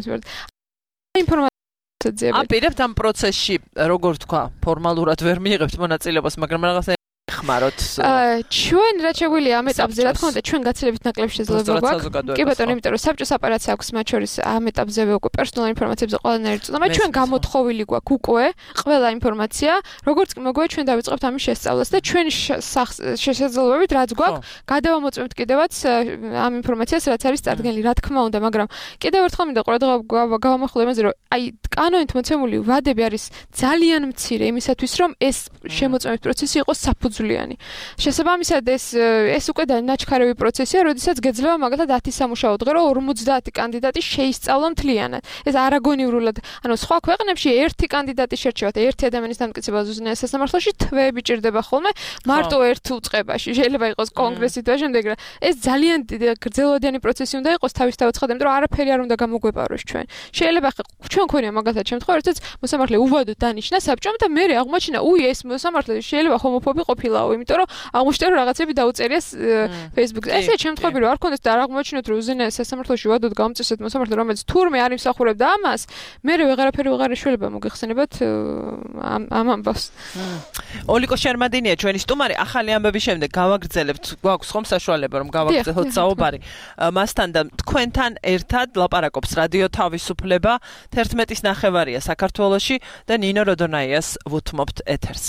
ინფორმაცია. აპირებთ ამ პროცესში, როგორ თქვა, ფორმალურად ვერ მიიღებთ მონაწილეობას, მაგრამ რაღაცა ხმაროთ. ჩვენ რა შეგვიძლია ამ ეტაპზე, რა თქმა უნდა, ჩვენ გაცილებით ნაკლები შესაძლებლობა გვაქვს. კი ბატონო, იმიტომ რომ საბჭოს აპარატს აქვს მათ შორის ამ ეტაპზევე უკვე პერსონალურ ინფორმაციებზე ყველანაირი წოდება. ჩვენ გამოთხოვილი გვაქვს უკვე ყველა ინფორმაცია, როგორც კი მოგვიყვება, ჩვენ დავიწყებთ ამის შესწავლას და ჩვენ შესაძლებლობით რაც გვაქვს, გადავამოწმებთ კიდევაც ამ ინფორმაციას, რაც არის წარდგენილი, რა თქმა უნდა, მაგრამ კიდევ ერთხელ მინდა ყურადღება გავამახვილო იმაზე, რომ აი კანონით მოცემული ვადები არის ძალიან მცირე იმისათვის, რომ ეს შემოწმების პროცესი იყოს საფუძვლიანი. ერთსართულიანი. შესაბამისად ეს ეს უკვე დაჩქარები პროცესია, როდესაც გეძლება მაგალითად ათი სამუშაო დღე, რომ ორმოცდაათი კანდიდატი შეისწავლონ მთლიანად. ეს არაგონივრულად, ანუ სხვა ქვეყნებში ერთი კანდიდატი შერჩევათ, ერთი ადამიანის დამტკიცებას უზნეა სასამართლოში, თვეები ჭირდება ხოლმე მარტო ერთ უწყებაში. შეიძლება იყოს კონგრესით და შემდეგ რა. ეს ძალიან გრძელვადიანი პროცესი უნდა იყოს თავისთავად, იმიტომ რომ არაფერი არ უნდა გამოგვეპაროს ჩვენ. შეიძლება ჩვენ ქვია მაგალითად შემთხვევა, როდესაც მოსამართლე უვადოდ დანიშნა საბჭომ და მე აღმოჩნდა, უი ეს მოსამართლე შეიძლება ჰომოფობი ყოფილაო, იმიტომ რომ აღმოჩნდა რომ რაღაცები დაუწერია Facebook-ზე. ესეთ შემთხვევები რომ არ ქონდეს და არ აღმოჩნდეთ რომ უზენაეს სასამართლოში უვადოდ გამწესეთ მოსამართლე, რომელიც თურმე არ იმსახურებდა ამას, მე ვეღარაფერი ვეღარ ეშველება მოგეხსენებათ ამ ამ ამბავს. ოლიკო შერმადინია ჩვენი სტუმარი, ახალი ამბების შემდეგ გავაგრძელებთ, გვაქვს ხომ საშუალება რომ გავაგრძელოთ საუბარი მასთან და თქვენთან ერთად ლაპარაკობს რადიო თავისუფლება, თერთმეტის ნახევარია საქართველოში და ნინო როდონაიას ვუთმობთ ეთერს.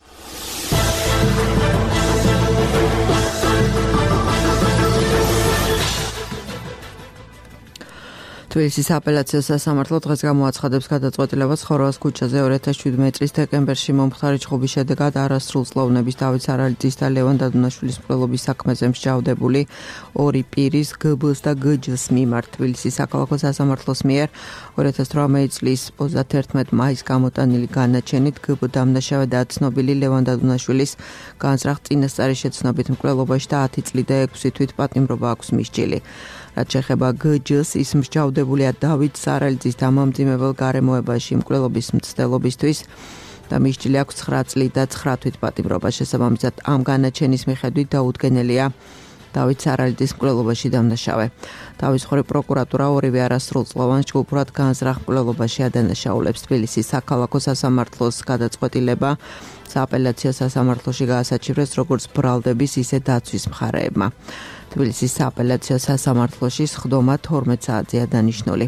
თბილისის აპელაციო სასამართლო დღეს გამოაცხადებს გადაწყვეტილებას ხოროას ქუჩაზე ორი ათას შვიდმეტი წლის დეკემბერში მომხდარი ჩხუბის შედეგად არასრულ წლოვნების დავით სარალიძის და ლევან დადუნაშვილის მკვლელობის საქმეზე მსჯავრდებული ორი პირის გბ-ს და გჯ-ს მიმართ თბილისის საქალაქო სასამართლოს მიერ ორი ათას თვრამეტი წლის ოცდათერთმეტი მაისს გამოტანილი განაჩენით გბ დამნაშავე და ცნობილი ლევან დადუნაშვილის განზრახ წინასწარი შეცნობით მკვლელობაში და ათი წლი და ექვსი თვით პატიმრობა აქვს მისჯილი. რაც შეეხება გჯ-ს, ის მსჯავრდებულია დავით სარალიძის დამამძიმებელ გარემოებაში მკვლელობის მცდელობისთვის და მისჯილი აქვს ცხრა წლი და ცხრა თვით პატიმრობა. შესაბამისად, ამ განაჩენის მიხედვით დაუდგენელია დავით სარალიძის მკვლელობაში დამნაშავე. თავისუფალი პროკურატურა ორივე არასრულწლოვან ჯგუფურად განზრახ მკვლელობაში ადანაშაულებს. თბილისის საქალაქო სასამართლოს გადაწყვეტილება სააპელაციო სასამართლოში გაასაჩივრეს როგორც ბრალდების, ისე დაცვის მხარეებმა. თბილისის სააპელაციო სასამართლოში სხდომა თორმეტ საათზეა დანიშნული.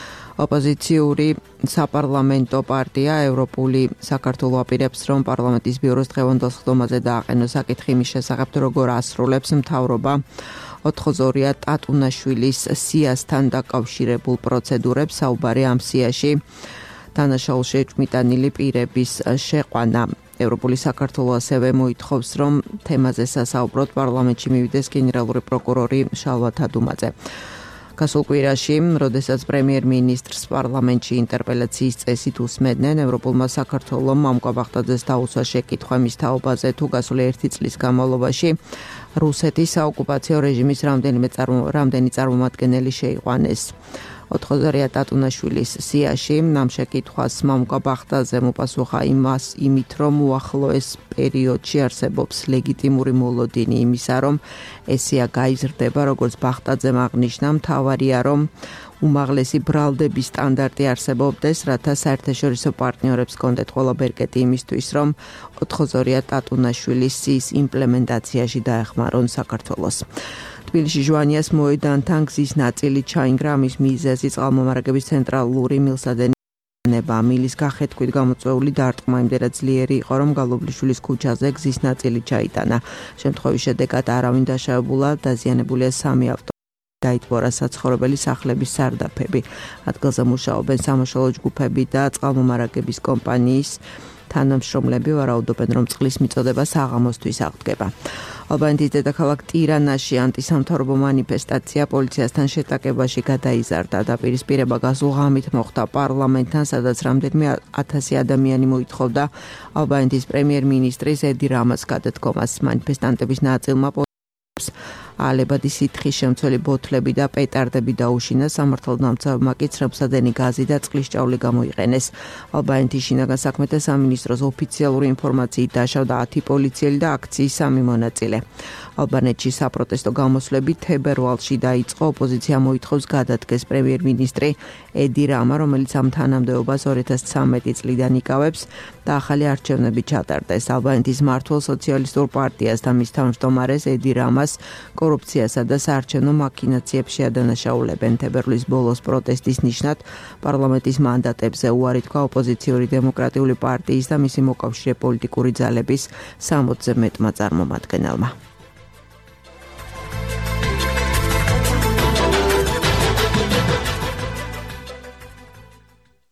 ოპოზიციური საპარლამენტო პარტია ევროპული საქართველო აპირებს, რომ პარლამენტის ბიუროს დღევანდელ სხდომაზე დააყენოს საკითხი იმის შესახებ, როგორ ასრულებს მთავრობა ოთხოზორია ტატუნაშვილის სიასთან დაკავშირებულ პროცედურებს. საუბარი ამ სიაში დანაშაულში ეჭვმიტანილი პირების შეყვანა. ევროპული საქართველო ასევე მოითხოვს, რომ თემაზე სასაუბროდ პარლამენტში მივიდეს გენერალური პროკურორი შალვა თადუმაძე. გასულ კვირაში, როდესაც პრემიერ-მინისტრს პარლამენტში ინტერპელაციის წესით უსმენდნენ, ევროპულმა საქართველომ მამუკა ბახტაძეს დაუსვა შეკითხვა მის თაობაზე, თუ გასული ერთი წლის განმავლობაში რუსეთის საოკუპაციო რეჟიმის რამდენიმე რამდენი წარმომადგენელი შეიყვანეს. ოთხოზორია ტატუნაშვილის სიაში ამ შეკითხვას მამუკა ბახტაძემ უპასუხა იმას იმით, რომ უახლოეს პერიოდში არსებობს ლეგიტიმური მოლოდინი იმისა, რომ ესეა გაიზრდება, როგორც ბახტაძემ აღნიშნა, მთავარია, რომ უმაღლესი ბრალდების სტანდარტი არსებობდეს, რათა საერთაშორისო პარტნიორებს კონდეთ ყველა ბერკეტი იმისთვის, რომ ოთხოზორია ტატუნაშვილის სიის იმპლემენტაციაში დაეხმარონ საქართველოს. თბილისში ჟვანიას მოედანთან გზის ნაწილი ჩაინგრა, ამის მიზეზი წყალმომარაგების ცენტრალური მილსადენება. მილის გახეთქვით გამოწვეული დარტყმა იმდენად ძლიერი იყო, რომ გალობლიშვილის ქუჩაზე გზის ნაწილი ჩაიტანა. შემთხვევის შედეგად არავინ დაშავებულა, დაზიანებულია სამი ავტო. დაიტბორა საცხოვრებელი სახლების სარდაფები. ადგილზე მუშაობენ სამაშველო ჯგუფები და წყალმომარაგების კომპანიის თანამშრომლები ვარაუდობენ, რომ წყლის მიწოდება საღამოსთვის აღდგება. ალბანეთის დედაქალაქ ტირანაში ანტისამთავრობო მანიფესტაცია პოლიციასთან შეტაკებაში გადაიზარდა. დაპირისპირება გასულ ღამით მოხდა პარლამენტთან, სადაც რამდენიმე ათასი ადამიანი მოითხოვდა ალბანეთის პრემიერ-მინისტრის ედი რამას გადადგომას. მანიფესტანტების ნაწილმა ალებადი სითხის შემცველი ბოთლები და პეტარდები დაუშინა. სამართალდამცავმა კი ცრემლსადენი გაზი და წყლის ჭავლი გამოიყენეს. ალბანეთის შინაგან საქმეთა სამინისტროს ოფიციალური ინფორმაციით დაშავდა ათი პოლიციელი და აქციის სამი მონაწილე. ალბანეთში საპროტესტო გამოსვლები თებერვალში დაიწყო. ოპოზიცია მოითხოვს გადადგეს პრემიერ-მინისტრი ედი რამა, რომელიც ამ თანამდებობას ორი ათას ცხრამეტი წლიდან იკავებს და ახალი არჩევნები ჩატარდეს. ალბანეთის მმართველ სოციალისტურ პარტიას და მის თავმჯდომარეს ედი რამას კორუფციასა და საარჩევნო მაქინაციებში ადანაშაულებენ. თებერვლის ბოლოს პროტესტის ნიშნად პარლამენტის მანდატებზე უარი თქვა ოპოზიციური დემოკრატიული პარტიის და მისი მოკავშირე პოლიტიკური ძალების სამოცზე მეტმა წარმომადგენელმა.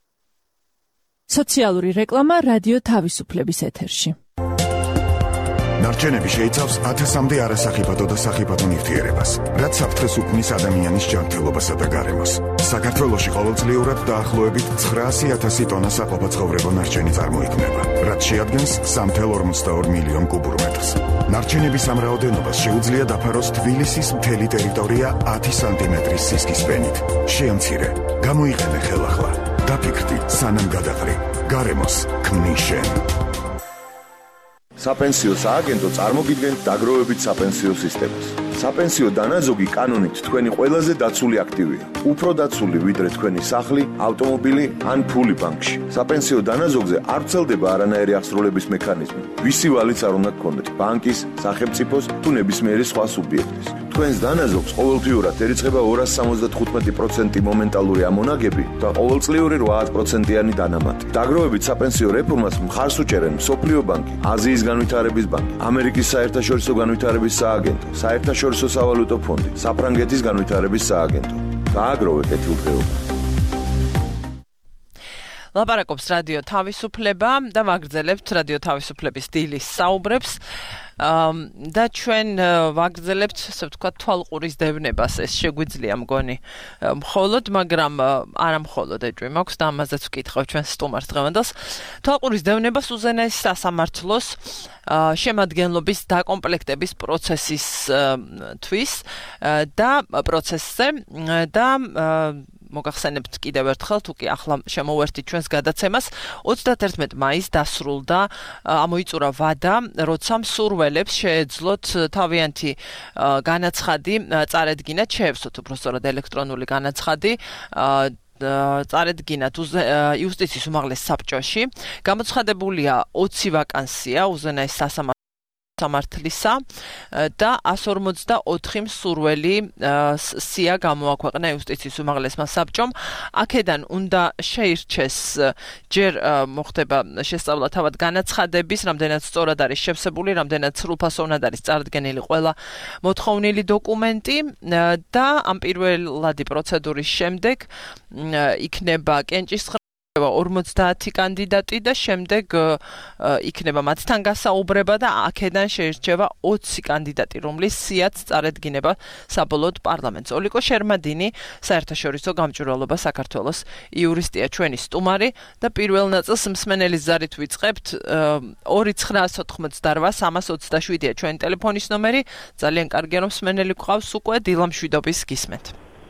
სოციალური რეკლამა რადიო თავისუფლების ეთერში. ნარჩენები შეიცავს ათასამდე არასახიფათო და სახიფათო ნივთიერებას, რაც საფრთხეს უქმნის ადამიანის ჯანმრთელობასა და გარემოს. საქართველოში ყოველწლიურად დაახლოებით ცხრაასი ათასი ტონა საყოფაცხოვრებო ნარჩენი წარმოიქმნება, რაც შეადგენს სამი წუთი ორმოცდაორ მილიონ კუბურ მეტრს. ნარჩენების ამ რაოდენობას შეუძლია დაფაროს თბილისის მთელი ტერიტორია ათი სანტიმეტრის სისქის ფენით. შეამცირე, გამოიყენე ხელახლა. დაფიქრდი, სანამ გადაყრი. გარემოს ქმნის შენ. საპენსიო სააგენტო წარმოგიდგენთ დაგროვებით საპენსიო სისტემას. საპენსიო დანაზოგი კანონით თქვენი ყველაზე დაცული აქტივია. უფრო დაცული ვიდრე თქვენი სახლი, ავტომობილი ან ფული ბანკში. საპენსიო დანაზოგზე არ ვრცელდება არანაირი აღსრულების მექანიზმი. ვისი ვალიც არ უნდა გქონდეთ, ბანკის, სახელმწიფოს თუ ნებისმიერი სხვა სუბიექტის. თქვენს დანაზოგს ყოველთვიურად ერიცხება ორასი სამოცდათხუთმეტი პროცენტი მომენტალური ამონაგები და ყოველწლიური რვა პროცენტიანი დანამატი. დაგროვებით საპენსიო რეფორმას მხარს უჭერენ მსოფლიო ბანკი, აზიის განვითარების ბანკი, ამერიკის საერთაშორისო განვითარების სააგენტო, საერთაშორისო სავალუტო ფონდი, საფრანგეთის განვითარების სააგენტო. დააგროვე კეთილდღეობა. ლაპარაკობს რადიო თავისუფლება და ვაგრძელებთ რადიო თავისუფლების დილის საუბრებს. და ჩვენ ვაგრძელებთ, ასე ვთქვათ, თვალყურის დევნებას. ეს შეგვიძლია მგონი მხოლოდ, მაგრამ არა მხოლოდ ეჭვი მაქვს და ამაზეც ვკითხავ ჩვენ სტუმარს დღევანდელს. თვალყურის დევნებას უზენაეს სასამართლოს შემადგენლობის დაკომპლექტების პროცესის თვის და პროცესზე და მოგახსენებთ კიდევ ერთხელ, თუ კი ახლა შემოვერთით ჩვენს გადაცემას, ოცდაათერთმეტი მაისს დასრულდა, ამოიწურა ვადა, როცა მსურველებს შეეძლოთ თავიანთი განაცხადი წარედგინათ, შეეცვლოთ უბრალოდ ელექტრონული განაცხადი წარედგინათ იუსტიციის უმაღლეს საბჭოში. გამოცხადებულია ოცი ვაკანსია უზენაეს სასამართლოს სამართლისა და ასი ორმოცდაოთხი მსურველი სია გამოაქვეყნა იუსტიციის უმაღლესმა საბჭომ. აქედან უნდა შეირჩეს ჯერ მოხდება შესწავლა თავად განაცხადების, რამდენად სწორად არის შევსებული, რამდენად სრულფასოვნად არის წარდგენილი ყველა მოთხოვნილი დოკუმენტი და ამ პირველადი პროცედურის შემდეგ იქნება კენჭისყრა ორმოცდაათი კანდიდატი და შემდეგ იქნება მათთან გასაუბრება და აქედან შეირჩევა ოცი კანდიდატი, რომლის სიაც წარედგინება საბოლოოდ პარლამენტს. ოლიკო შერმადინი, საერთაშორისო გამჭვირვალობა საქართველოს იურისტია ჩვენი სტუმარი და პირველ ნაწილს მსმენელის ზარით ვიწყებთ. ორი ცხრაას ოთხმოცდარვა სამას ოცდაშვიდია ჩვენი ტელეფონის ნომერი. ძალიან კარგია რომ მსმენელი გვყავს უკვე. დილა მშვიდობის გისმენთ.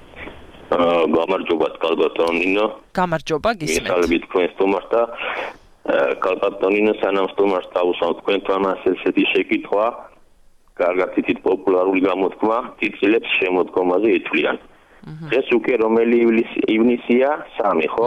გამარჯობა კალბატონინო. გამარჯობა გისმენთ. მისალებით თქვენ სტუმარს და კალბატონინო სანამ სტუმარს დავუსვამთ თქვენთან ასეთი შეკითხვა, კარგად იცით პოპულარული გამოთქმა, წიწილებს შემოდგომაზე ითვლიან. დღეს უკვე რომელი ივნისია? სამი, ხო?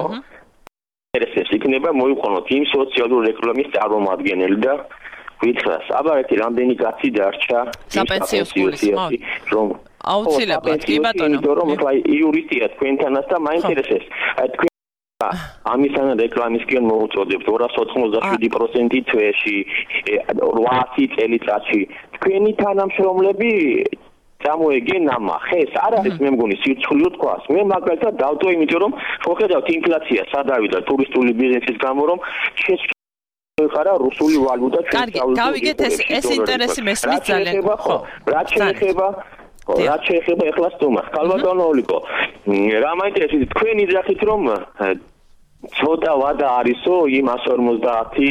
ეს იქნება მოიყვანოთ იმ სოციალური რეკლამის წარმომადგენელი და გითხრას, აბა ერთი რამდენი კაცი დარჩა საპენსიო სკოლის რომ აუცილებლად კი ბატონო. რომ ახლა იურისტია თქვენთანაც და მაინტერესებს. თქვენ ამისთან რეკლამისკენ მოუწოდებთ ორას ოთხმოცდაშვიდი პროცენტი თვეში, რვაასი წელიწადში. თქვენი თანამშრომლები წამოეგენ ამახეს. არ არის მე მგონი სირცხვილო თქვას. მე მაგალითად დავტო, იმიტომ რომ შევხედავთ ინფლაცია სად ავიდა ტურისტული ბიზნესის გამო, რომ ხარა რუსული ვალუტა ჩვენ კარგი, გავიგეთ ეს ეს ინტერესი მესმის ძალიან. ხო, რაც შეეხება რაც შეეხება ეხლა სტუმარს, კალბატონო ოლიკო. რა მაინტერესებს თქვენ იძახით რომ ცოტა ვადა არისო იმ ასი ორმოცდაათი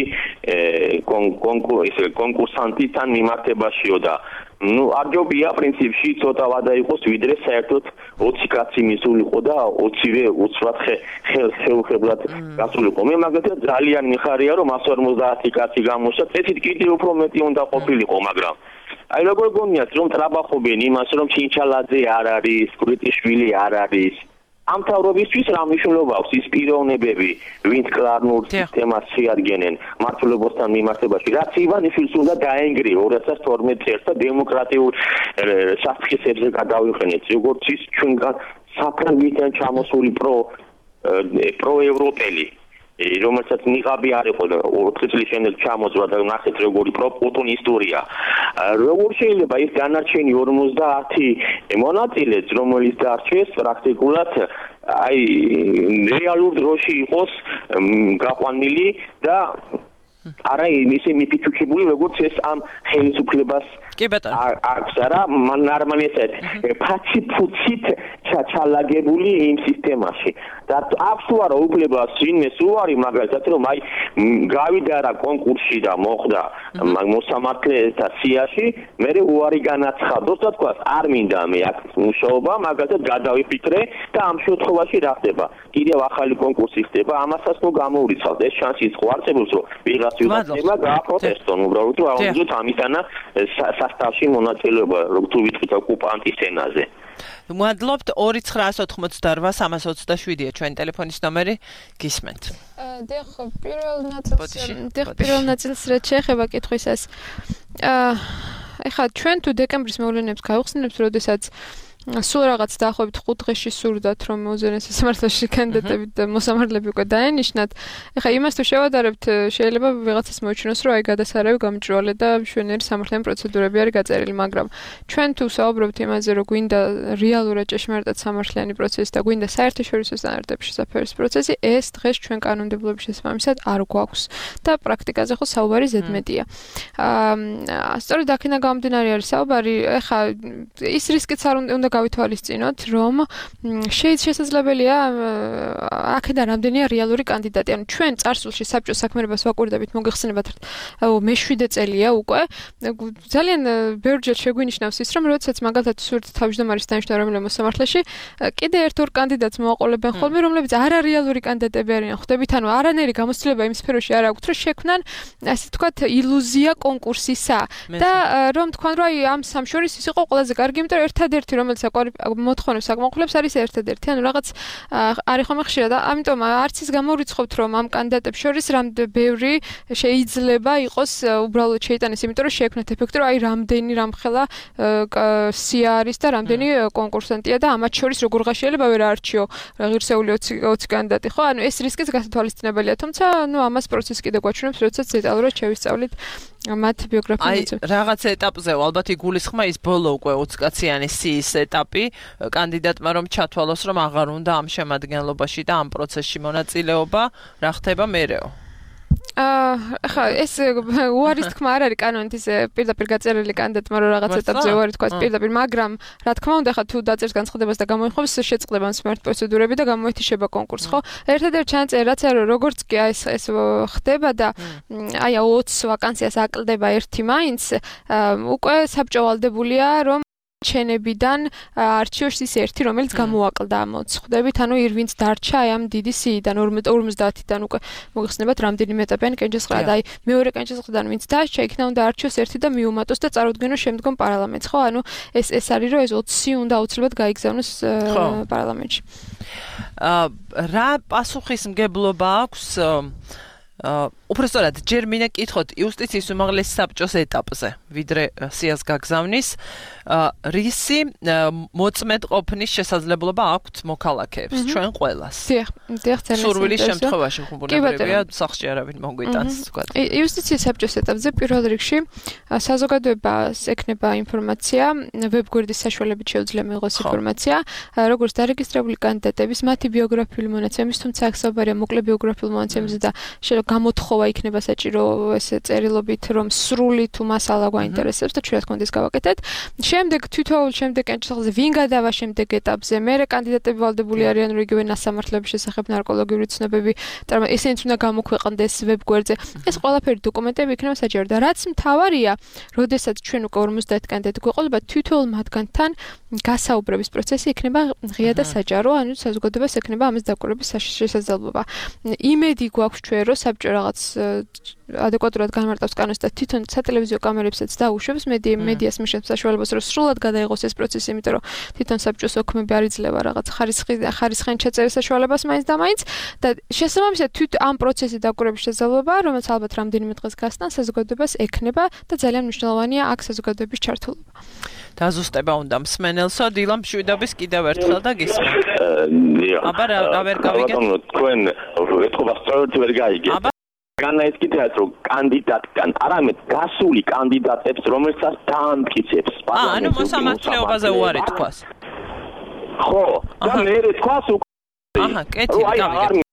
კონკურსი კონკურსანტთან მიმართებაშიო და ну არჯობია პრინციპში ცოტა ვადა იყოს ვიდრე საერთოდ ოცი კაცი მისულიყო და ოცივე უცბად ხელშეუხებლად გასულიყო. მე მაგალითად ძალიან მიხარია რომ ასი ორმოცდაათი კაცი გამოსა, წეთით კიდევ უფრო მეტი უნდა ყოფილიყო, მაგრამ აი როგორ გონიათ რომ ტრაბახობენ იმას რომ ჩინჩალაძე არ არის, კრიტიშვილი არ არის. ამ თავრობისთვის რა მნიშვნელობა აქვს ის პიროვნებები, ვინც კლარნულ სისტემას შეადგენენ მართლობასთან მიმართებაში, რაც ივანიშვილს უნდა დაენგრი ორ ათას თორმეტ წელს და დემოკრატიულ საფრთხეებზე გადავიყენეთ, როგორც ის ჩვენგან საფრანგეთიდან ჩამოსული პრო პროევროპელი რომელსაც ნიღაბი არ იყო ოთხი წლის შემდეგ ჩამოძვრა და ნახეთ როგორი პროპუტუნ ისტორია. როგორ შეიძლება ის განარჩენი ორმოცდაათი მონაწილეც, რომელიც დარჩეს პრაქტიკულად აი რეალურ დროში იყოს გაყვანილი და არა ისე მიფიქრებული როგორც ეს ამ ხელისუფლებას კი ბატონო აქვს არა ნორმალიზეთ ფაცი ფუცით ჩაჩალაგებული იმ სისტემაში და აქვს თუ არა უფლება სინეს უარი მაგალითად რომ აი გავიდა რა კონკურსში და მოხდა მოსამართლეთა სიაში მე უარი განაცხადოს და თქვა არ მინდა მე აქ მუშაობა მაგალითად გადავიფიქრე და ამ შემთხვევაში რა ხდება კიდევ ახალი კონკურსი ხდება ამასაც ნუ გამოურიცხავთ ეს შანსი იყო არსებობს რომ ვიღაც ვიღაცა გააპროტესტონ უბრალოდ რომ აუძოთ ამისანა სასტავში მონაწილეობა რომ თუ ვიტყვით ოკუპანტის ენაზე მადლობთ ორი ცხრაას ოთხმოცდაორ სამას ოცდაშვიდია ჩვენი ტელეფონის ნომერი გისმენთ დიახ პირველ ნაწილს დიახ პირველ ნაწილს რაც შეეხება კითხვისას აა ეხლა ჩვენ თუ დეკემბრის მოვლენებს გავხსნებთ როდესაც სულ რაღაც დაახლოებით ხუთ დღეში სურდათ რომ უზენაეს სასამართლოში კანდიდატები და მოსამართლეები უკვე დაენიშნათ. ეხლა იმას თუ შევადარებთ, შეიძლება ვიღაცას მოიჩინოს, რომ აი გადასარევი გამჭრვალე და მშვენიერი სამართლიანი პროცედურები არის გაწერილი, მაგრამ ჩვენ თუ საუბრობთ იმაზე, რომ გვინდა რეალურად ჭეშმარიტად სამართლიანი პროცესი და გვინდა საერთაშორისო სტანდარტების შესაფერების პროცესი, ეს დღეს ჩვენ კანონმდებლობის შესაბამისად არ გვაქვს და პრაქტიკაზე ხო საუბარი ზედმეტია. აა სწორედ აქედან გამომდინარე არის საუბარი, ეხლა ის რისკიც არ უნდა გავითვალისწინოთ, რომ შესაძლებელია აქედან რამდენია რეალური კანდიდატი. ანუ ჩვენ წარსულში საბჭოს საქმიანობას ვაკვირდებით, მოგეხსენებათ, მეშვიდე წელია უკვე. ძალიან ბევრჯერ შეგვინიშნავს ის, რომ როდესაც მაგალითად სურთ თავმჯდომარის დანიშნა რომელიმე მოსამართლეში, კიდე ერთ-ორ კანდიდატს მოაყოლებენ ხოლმე, რომლებიც არარეალური კანდიდატები არიან. ხვდებით, ანუ არანაირი გამოცდილება იმ სფეროში არ აქვთ, რომ შექმნან, ასე ვთქვათ, ილუზია კონკურსისა და რომ თქვან, რომ აი ამ სამ შორის ის იყო ყველაზე კარგი, იმიტომ რომ ერთადერთი რომელიც მოთხოვნებს საკმაყოფილებს არის ერთადერთი, ანუ რაღაც არის ხომ ხშირად და ამიტომ არც ის გამოურიცხავთ, რომ ამ კანდიდატებს შორის რამდენი ბევრი შეიძლება იყოს უბრალოდ შეიტანეს, იმიტომ რომ შეექმნათ ეფექტი, რომ აი რამდენი რამხელა სია არის და რამდენი კონკურსანტია და ამათ შორის როგორ ღაშიელება ვერ არჩიო ღირსეული ოცი კანდიდატი, ხო? ანუ ეს რისკიც გასათვალისწინებელია, თუმცა ნუ ამას პროცესი კიდე გვაჩვენებს, როდესაც დეტალურად შევისწავლით მათ ბიოგრაფიებს. აი რაღაც ეტაპზე ალბათ იგულისხმა ის ბოლო უკვე ოცი კაციანი სიის ეტაპი კანდიდატმა რომ ჩათვალოს რომ აღარ უნდა ამ შემადგენლობაში და ამ პროცესში მონაწილეობა, რა ხდება მერეო? აა ხა ეს უარის თქმა არ არის კანონით ის პირდაპირ გაწერილი კანდიდატმა რომ რაღაც ეტაპზე უარი თქვა პირდაპირ, მაგრამ რა თქმა უნდა ხა თუ დაწერს განცხადებას და გამოიხმობს შეწყდება სმარტ პროცედურები და გამოეთიშება კონკურსი, ხო? ერთადერთი ჩანაწერი რაც არის როგორც კი ეს ეს ხდება და აი ოცი ვაკანსიას აკლდება ერთი მაინც, უკვე საბჭო ვალდებულია რომ ჩენებიდან არჩევს ის ერთი, რომელიც გამოაკლდა ამოც. ხვდებით, ანუ ირვინც დარჩა აი ამ დიდი სიიდან ორმოცდაათიდან უკვე მოგხსნებათ რამდენიმე ეტაპიანი კენჭისყრა და აი მეორე კენჭისყრიდან ვინც დარჩა, იქნა უნდა არჩევს ერთი და მიუმატოს და წარუდგენოს შემდგომ პარლამენტს, ხო? ანუ ეს ეს არის რომ ეს ოცი უნდა აუცილებლად გაიგზავნოს პარლამენტში. აა რა პასუხისმგებლობა აქვს უბრალოდ ჯერ მინდა კითხოთ იუსტიციის უმაღლეს საბჭოს ეტაპზე, ვიდრე სიას გაგზავნის, რისი მოწმედ ყოფნის შესაძლებლობა აქვთ მოქალაქეებს, ჩვენ ყველას. დიახ, დიახ, ძალიან სურვილის შემთხვევაში ხუმბუნებრივია, სახლში არავინ მოგვიტანს, თქვა. იუსტიციის საბჭოს ეტაპზე პირველ რიგში საზოგადოებას ექნება ინფორმაცია, ვებგვერდის საშუალებით შეუძლია მიიღოს ინფორმაცია, როგორც დარეგისტრირებული კანდიდატების, მათი ბიოგრაფიული მონაცემის, თუმცა აქ საუბარია მოკლე ბიოგრაფიული მონაცემებზე და გამოთხოვა იქნება საჭირო ესე წერილობით რომ სრული თუ მასალა გვაინტერესებს და ჩვენ რა თქმა უნდა ეს გავაკეთეთ. შემდეგ თითოეულ შემდეგ კენჭისყრაზე ვინ გადავა შემდეგ ეტაპზე, მერე კანდიდატები ვალდებული არიან რომ იგივე ნასამართლების შესახებ ნარკოლოგიური ცნობები, თუმცა ესენიც უნდა გამოქვეყნდეს ვებგვერდზე. ეს ყველაფერი დოკუმენტები იქნება საჭირო და რაც მთავარია, როდესაც ჩვენ უკვე ორმოცდაათი კანდიდატი გვეყოლება, თითოეულ მათგანთან გასაუბრების პროცესი იქნება ღია და საჯარო, ანუ საზოგადოებას ექნება ამის დაკვირვების შესაძლებლობა. იმედი გვაქვს ჩვენ რომ საბჭო რაღაც ადეკვატურად განმარტავს კანონს და თვითონ სატელევიზიო კამერებსაც დაუშვებს მედიას მიშენებს საშუალებას რომ სრულად გადაიღოს ეს პროცესი, იმიტომ რომ თვითონ საბჭოს ოქმები არ იძლევა რაღაც ხარისხი ხარისხიან ჩაწერის საშუალებას მაინც და მაინც და შესაბამისად თვით ამ პროცესის დაკვირვების შესაძლებლობა, რომელიც ალბათ რამდენიმე დღეს გასტან საზოგადოებას ექნება და ძალიან მნიშვნელოვანია აქ საზოგადოების ჩართულობა. დაზუსტება უნდა მსმენელსო, დილა მშვიდობის კიდევ ერთხელ და გისმენთ. აბა რა ვერ გავიგეთ? თქვენ ეთქობა სწორად ვერ გაიგეთ. განაискითეთ რომ კანდიდატთან არამედ გასული კანდიდატებს რომელსაც დაამტკიცებს პარლამენტი. ანუ მოსამართლეობაზე უარი თქვას. ხო, და მე თქვას უკვე. აჰა, კეთილი, გავიგეთ.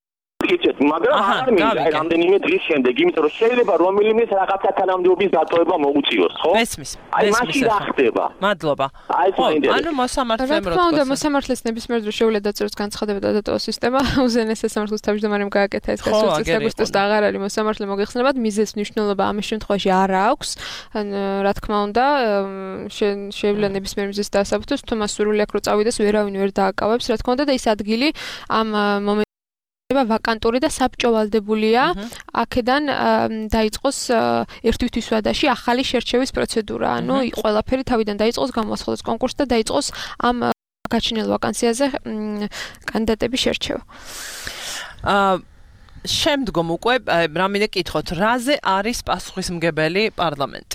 მოგიქცეთ, მაგრამ არ მინდა აი რამდენიმე დღის შემდეგ, იმიტომ რომ შეიძლება რომელიმეს რაღაცა თანამდებობის დატოვება მოუწიოს, ხო? ესმის. აი მაშინ რა ხდება? მადლობა. ხო, ანუ მოსამართლემ რა თქმა უნდა, მოსამართლეს ნებისმიერ დროს შეუძლია დაწეროს განცხადება და დატოვოს სისტემა, უზენაეს სასამართლოს თავმჯდომარემ გააკეთა ეს ხელსაწყო აგვისტოს და აღარ არის მოსამართლე მოგეხსენებათ, მიზეზის მნიშვნელობა ამის შემთხვევაში არ აქვს. ან რა თქმა უნდა, შეუძლია ნებისმიერ მიზეზს დაასაბუთოს, თუ მას სურვილი აქვს რომ წავიდეს, ვერავინ ვერ დააკავებს, რა თქმა უნდა და ის ადგილი ამ მომენტში ვაკანტური და საბჭო ვალდებულია. აქედან დაიწყოს ერთთვის ვადაში ახალი შერჩევის პროცედურა. ანუ ყველაფერი თავიდან დაიწყოს, გამოასხელოს კონკურსი და დაიწყოს ამ გაჩენილ ვაკანსიაზე კანდიდატების შერჩევა. აა შემდგომ უკვე რამინე კითხოთ, რაზე არის პასუხისმგებელი პარლამენტი?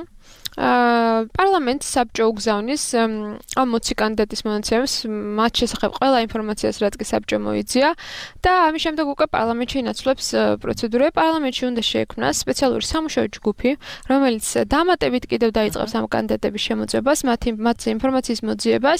აა პარლამენტი საბჭო უგზავნის ამ ოცი კანდიდატის მონაცემს, მათ შესახებ ყველა ინფორმაციას, რაც კი საბჭო მოიძია და ამის შემდეგ უკვე პარლამენტში ინაცვლებს პროცედურა. პარლამენტში უნდა შეექმნას სპეციალური სამუშაო ჯგუფი, რომელიც დამატებით კიდევ დაიწყებს ამ კანდიდატების შემოწმებას, მათი მათი ინფორმაციის მოძიებას.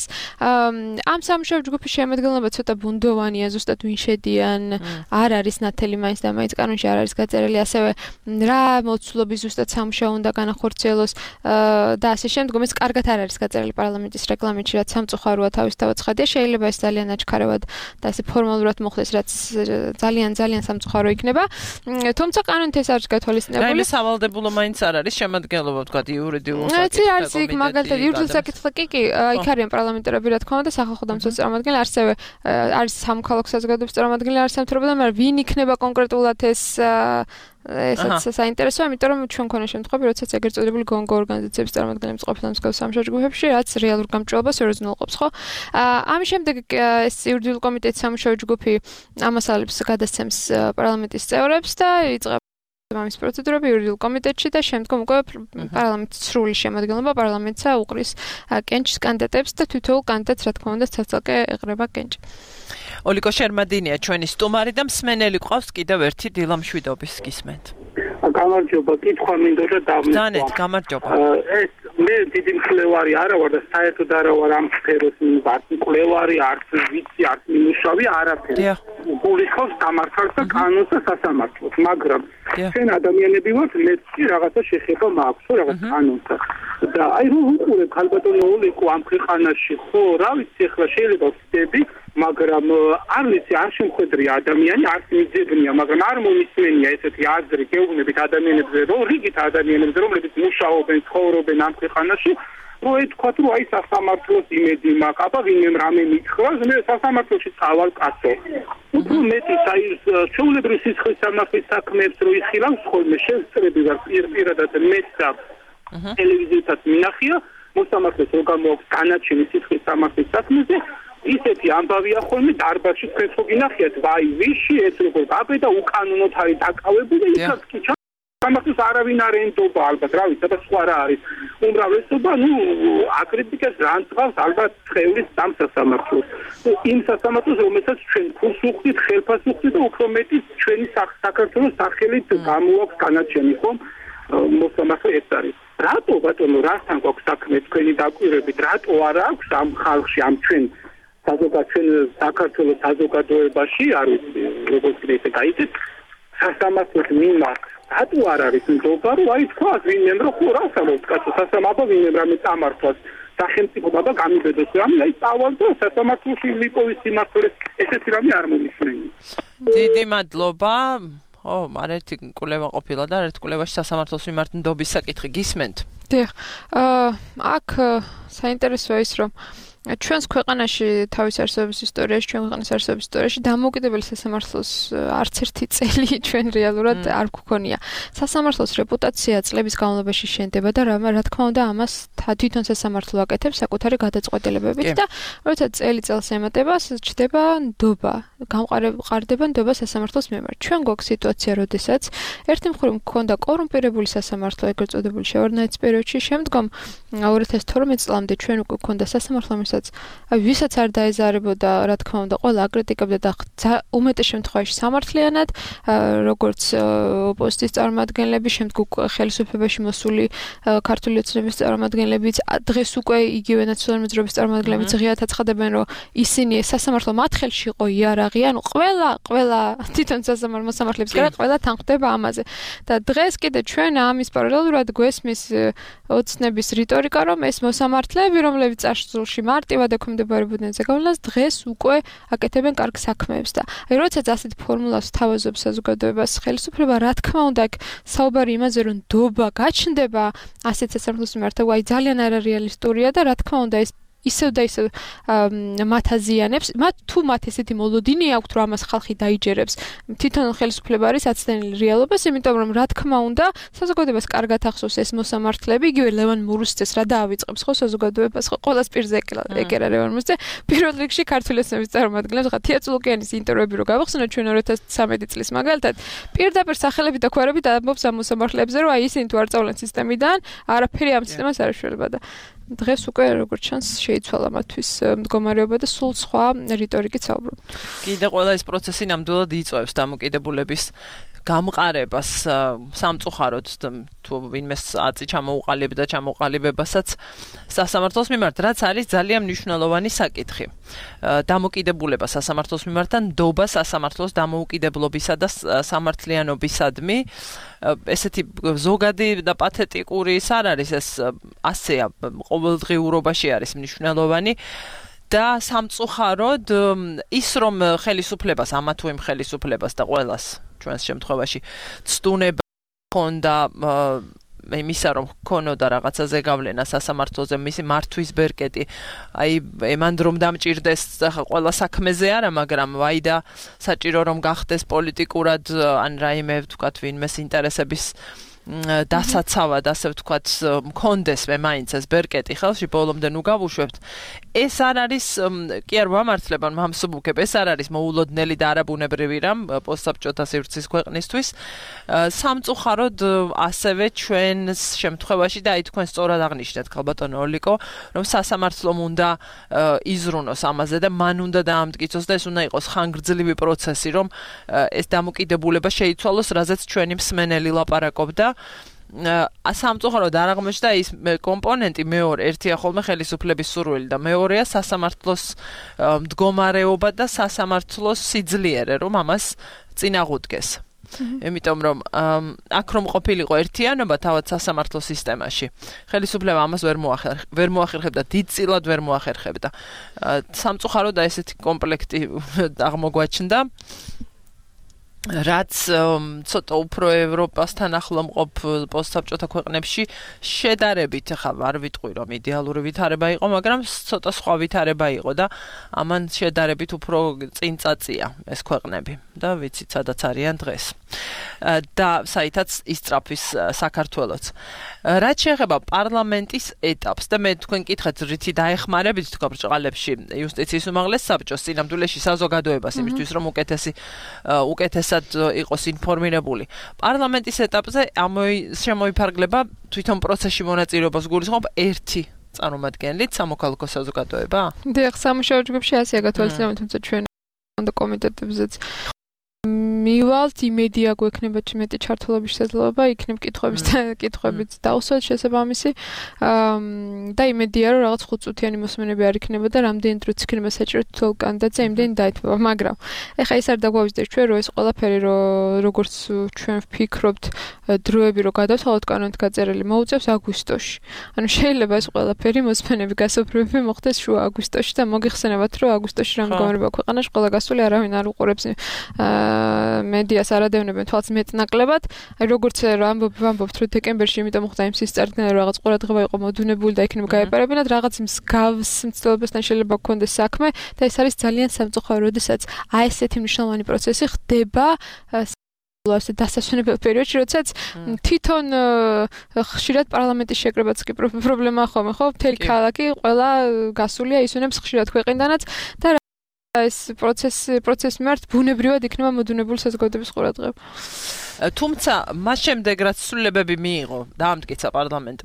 ამ სამუშაო ჯგუფის შემადგენლობა ცოტა ბუნდოვანია, ზუსტად ვინ შედიან, არ არის ნათელი მაინც და მაინც კანონში არ არის გაწერილი, ასევე რა მოცულობის ზუსტად სამუშაო უნდა განახორციელოს და ასე შემდგომ ეს კარგად არ არის გაწერილი პარლამენტის რეგლამენტში, რაც სამწუხაროა თავისთავად ცხადია, შეიძლება ეს ძალიან აჩქარებად და ასე ფორმალურად მოხდეს, რაც ძალიან ძალიან სამწუხარო იქნება. თუმცა კანონით ეს არის გათვალისწინებული. რაიმე სავალდებულო მაინც არ არის შემადგენლობა, თქვა იურიდიულ საკითხზე. ეს არის იქ მაგალითად იურიდიულ საკითხზე კი კი იქ არიან პარლამენტარები, რა თქმა უნდა, სახალხო დამცველის წარმომადგენელი, ასევე არის სამოქალაქო საზოგადოების წარმომადგენელი, არის სამთავრობო და მაგრამ ვინ იქნება კონკრეტულად ეს ესაც საინტერესოა, იმიტომ რომ ჩვენ ქონა შემთხვევები, როდესაც ეგრეთ წოდებული გონგო ორგანიზაციების წარმომადგენლებს ყოფილან მსგავს სამშობლო ჯგუფებში, რაც რეალურ გამჭრელობას ვერ უზრუნველყოფს, ხო? ამის შემდეგ ეს იურიდიულ კომიტეტის სამშობლო ჯგუფი ამასალებს გადასცემს პარლამენტის წევრებს და იწყება ამის პროცედურები იურიდიულ კომიტეტში და შემდგომ უკვე პარლამენტის სრული შემადგენლობა პარლამენტსა უყრის კენჭის კანდიდატებს და თითოეულ კანდიდატს რა თქმა უნდა ცალკე ეყრება კენჭი. ოლიკო შერმადინია ჩვენი სტუმარი და მსმენელი ყავს კიდევ ერთი დილა მშვიდობის გისმენთ. გამარჯობა, კითხვა მინდოდა დავნიშნო. დანეთ, გამარჯობა. ეს მე დიდი მკვლევარი არა ვარ და საერთოდ არა ვარ ამ სფეროს მკვლევარი, არც ვიცი, არც მინუშავი, არაფერი. გულისხმობს გამართალს და კანონს და სასამართლოს, მაგრამ ჩვენ ადამიანები ვართ, მეც რაღაცა შეხება მაქვს, რაღაც კანონსა. და აი რომ უყურებ ქალბატონო ოლიკო ამ ქვეყანაში, ხო, რა ვიცი, ახლა შეიძლება ვწდები, მაგრამ არ ვიცი, არ შემხედრია ადამიანი, არც მიძებნია, მაგრამ არ მომისმენია ესეთი აზრი გეუბნებით ადამიანებზე, რომ რიგით ადამიანებზე, რომლებიც მუშაობენ, ცხოვრობენ ამ ქვეყანაში, რომ ეთქვათ, რომ აი სასამართლოს იმედი მაქვს, აბა ვინმე რამე მითხრას, მე სასამართლოში წავალ კაცო. უფრო მეტი აი ჩვეულებრივ სისხლის სამართლის საქმეებს რო იხილავს ხოლმე, შევსწრები ვარ პირადად მეც და ტელევიზიასაც მინახია, მოსამართლეს რო გამოაქვს განაჩენი სისხლის სამართლის საქმეზე, ისეთი ამბავია ხოლმე დარბაზში თქვენ ხო გინახიათ, ვაი ვიში ეს როგორ გაბედა უკანონოდ არის დაკავებული, ისაც კი სამართლს არავინ არ ენდობა ალბათ, რა ვიცი, და სხვა რა არის. უმრავლესობა, ნუ აკრიტიკას განწყავს ალბათ წევრის ამ სასამართლოს. იმ სასამართლოს, რომელსაც ჩვენ ფულს უხდით, ხელფას უხდით და უფრო მეტი ჩვენი საქართველოს სახელით გამოაქვს განაჩენი, ხომ? მოსამართლე ეს არის. რატო ბატონო, რასთან გვაქვს საქმე თქვენი დაკვირვებით, რატო არ აქვს ამ ხალხში, ამ ჩვენ საზოგადოებრივ საქართველოს საზოგადოებაში არის როგორც ისე გაიწეს სასამართლოს მიმართ რატო არ არის ნდობა რომ აი თქვა ვინმე რომ ხო რა სამოს კაცო სასამართლო ვინმე რამე წამართვას სახელმწიფო და გამიბედოს რამე აი წავალ და სასამართლოში ლიპოვის სიმართლე ესეთი რამე არ მომისმენია. დიდი მადლობა. ო, მარეთი კულევა ყოფილა და ერთ კულევაში სასამართლოს მიმართ ნდობის საკითხი გისმენთ. დიახ. აა აქ საინტერესოა ის რომ ჩვენს ქვეყანაში თავის არსებობის ისტორიაში, ჩვენ ქვეყნის არსებობის ისტორიაში დამოუკიდებელი სასამართლოს არც ერთი წელი ჩვენ რეალურად არ გვქონია. სასამართლოს რეპუტაცია წლების განმავლობაში შენდება და რა თქმა უნდა ამას თვითონ სასამართლო აკეთებს საკუთარი გადაწყვეტილებებით და როცა წელი წელს ემატება, ჩდება ნდობა, გამყარდება ნდობა სასამართლოს მიმართ. ჩვენ გვაქვს სიტუაცია, როდესაც ერთი მხრივ მქონდა კორუმპირებული სასამართლო, ეგრეთ წოდებული შევარდნაძის პერიოდში, შემდგომ ორი ათას თორმეტ წლამდე ჩვენ უკვე გვქონდა სასამართლო რომელსაც ვისაც არ დაეზარებოდა, რა თქმა უნდა, ყველა აკრიტიკებდა და უმეტეს შემთხვევაში სამართლიანად, როგორც ოპოზიციის წარმომადგენლები, შემდგომ ხელისუფლებაში მოსული ქართული ოცნების წარმომადგენლებიც, დღეს უკვე იგივე ნაციონალური მოძრაობის წარმომადგენლებიც ღიად აცხადებენ, რომ ისინი სასამართლო მათ ხელში იყო იარაღი, ანუ ყველა ყველა თვითონ სასამართლო მოსამართლეებს გარდა ყველა თანხდება ამაზე. და დღეს კიდე ჩვენ ამის პარალელურად გვესმის ოცნების რიტორიკა, რომ ეს მოსამართლეები, რომლებიც წარსულში მარტივად ექვემდებარებოდნენ ზეგავლენას, დღეს უკვე აკეთებენ კარგ საქმეებს და აი როდესაც ასეთ ფორმულას თავაზობს საზოგადოებას ხელისუფლება, რა თქმა უნდა, აქ საუბარი იმაზე, რომ ნდობა გაჩნდება ასეთ სასამართლოს მიმართ, აი ძალიან არარეალისტურია და რა თქმა უნდა ეს ისევ და ისევ მათ აზიანებს, მათ თუ მათ ესეთი მოლოდინი აქვთ, რომ ამას ხალხი დაიჯერებს. თვითონ ხელისუფლება არის აცდენილი რეალობას, იმიტომ რომ რა თქმა უნდა, საზოგადოებას კარგად ახსოვს ეს მოსამართლეები, იგივე ლევან მურუსძეს რა დაავიწყებს ხო საზოგადოებას, ხო ყოველას პირზე ეკერა ლევან მურუსძე, პირველ რიგში ქართული ოცნების წარმომადგენლებს, ხა თია წულუკიანის ინტერვიუები რო გავახსენოთ ჩვენ ორი ათას ცხრამეტი წლის მაგალითად, პირდაპირ სახელებით და ქვერებით ამბობს ამ მოსამართლეებზე, რომ აი ისინი თუ არ წავლენ სისტემიდან, არაფერი ამ სისტემას არ ეშველება და დღეს უკვე როგორც ჩანს შეიცვალა მათთვის მდგომარეობა და სულ სხვა რიტორიკით საუბრობთ. კიდე ყველა ეს პროცესი ნამდვილად იწვევს დამოკიდებულების გამყარებას სამწუხაროდ თუ ვინმეს აწი ჩამოუყალიბდა ჩამოყალიბებასაც სასამართლოს მიმართ, რაც არის ძალიან მნიშვნელოვანი საკითხი. დამოკიდებულება სასამართლოს მიმართ და ნდობა სასამართლოს დამოუკიდებლობისა და სამართლიანობისადმი ესეთი ზოგადი და პათეტიკური ის არ არის, ეს ასეა ყოველდღიურობაში არის მნიშვნელოვანი. და სამწუხაროდ ის რომ ხელისუფლებას ამა თუ იმ ხელისუფლებას და ყველას ჩვენს შემთხვევაში ცდუნება ჰქონდა იმისა რომ ჰქონოდა რაღაცაზე გავლენა სასამართლოზე მისი მართვის ბერკეტი აი ემანდ რომ დამჭირდეს ყველა საქმეზე არა მაგრამ ვაი და საჭირო რომ გახდეს პოლიტიკურად ან რაიმე ვთქვათ ვინმეს ინტერესების დასაცავად ასე ვთქვათ მქონდეს მე მაინც ეს ბერკეტი ხელში ბოლომდე ნუ გავუშვებთ ეს არ არის კი არ ვამართლებან მამსუბუქებ ეს არ არის მოულოდნელი და არაბუნებრივი რამ პოსტსაბჭოთა სივრცის ქვეყნისთვის სამწუხაროდ ასევე ჩვენს შემთხვევაში და აი თქვენ სწორად აღნიშნეთ ქალბატონო ოლიკო რომ სასამართლომ უნდა იზრუნოს ამაზე და მან უნდა დაამტკიცოს და ეს უნდა იყოს ხანგრძლივი პროცესი რომ ეს დამოკიდებულება შეიცვალოს რაზეც ჩვენი მსმენელი ლაპარაკობდა სამწუხაროდ არ აღმოჩნდა ის კომპონენტი მეორე ერთია ხოლმე ხელისუფლების სურვილი და მეორეა სასამართლოს მდგომარეობა და სასამართლოს სიძლიერე რომ ამას წინაღუდგეს იმიტომ რომ აქ რომ ყოფილიყო ერთიანობა თავად სასამართლო სისტემაში ხელისუფლება ამას ვერ მოახერხ ვერ მოახერხებდა დიდწილად ვერ მოახერხებდა სამწუხაროდ ესეთი კომპლექტი აღმოგვაჩნდა რაც ცოტა უფრო ევროპასთან ახლო მყოფ პოსტსაბჭოთა ქვეყნებში შედარებით ხა არ ვიტყვი რომ იდეალური ვითარება იყო, მაგრამ ცოტა სხვა ვითარება იყო და ამან შედარებით უფრო წინწაწია ეს ქვეყნები და ვიცით სადაც არიან დღეს. და საითაც ისწრაფვის საქართველოც. რაც შეეხება პარლამენტის ეტაპს და მე თქვენ კითხეთ რითი დაეხმარებით თქვა ბრჭყალებში იუსტიციის უმაღლეს საბჭოს სინამდვილეში საზოგადოებას იმისთვის რომ უკეთესი უკეთესად იყოს ინფორმირებული. პარლამენტის ეტაპზე შემოიფარგლება თვითონ პროცესში მონაწილეობას გულისხმობ ერთი წარმომადგენლით სამოქალაქო საზოგადოება? დიახ, სამუშაო ჯგუფში ასეა გათვალისწინებული, თუმცა ჩვენ კომიტეტებზეც მივალთ იმედია გვექნება მეტი ჩართულობის შესაძლებლობა, იქნებ კითხვების და კითხვებიც დავსვათ შესაბამისი და იმედია რომ რაღაც ხუთწუთიანი მოსმენები არ იქნება და რამდენი დროც იქნება საჭირო თითოეულ კანდიდატზე იმდენი დაეთმობა, მაგრამ ეხა ის არ დაგვავიწყდეს ჩვენ რომ ეს ყველაფერი როგორც ჩვენ ვფიქრობთ დროები რომ გადავთვალოთ კანონით გაწერილი მოუწევს აგვისტოში. ანუ შეიძლება ეს ყველაფერი მოსმენები გასოფრები მოხდეს შუა აგვისტოში და მოგიხსენებათ რომ აგვისტოში რა მდგომარეობა ქვეყანაში ყველა გასული არავინ არ უყურებს მედიას არადევნებენ თვალს მეტნაკლებად. აი როგორც ამბობ ვამბობთ რომ დეკემბერში იმიტომ ხდა იმ სისტემიდან რომ რაღაც ყურადღება იყო მოდუნებული და იქნება გაეპარებინათ რაღაც მსგავს მცდელობასთან შეიძლება გქონდეს საქმე და ეს არის ძალიან სამწუხარო, როდესაც აი ესეთი მნიშვნელოვანი პროცესი ხდება ასე დასასვენებელ პერიოდში, როდესაც თვითონ ხშირად პარლამენტის შეკრებაც კი პრობლემაა ხოლმე, ხო? მთელი ქალაქი ყველა გასულია ისუნებს ხშირად ქვეყნიდანაც და ეს პროცესი პროცესი მიმართ ბუნებრივად იქნება მოდუნებული საზოგადოების ყურადღება. თუმცა მას შემდეგ რაც ცვლილებები მიიღო, დაამტკიცა პარლამენტმა,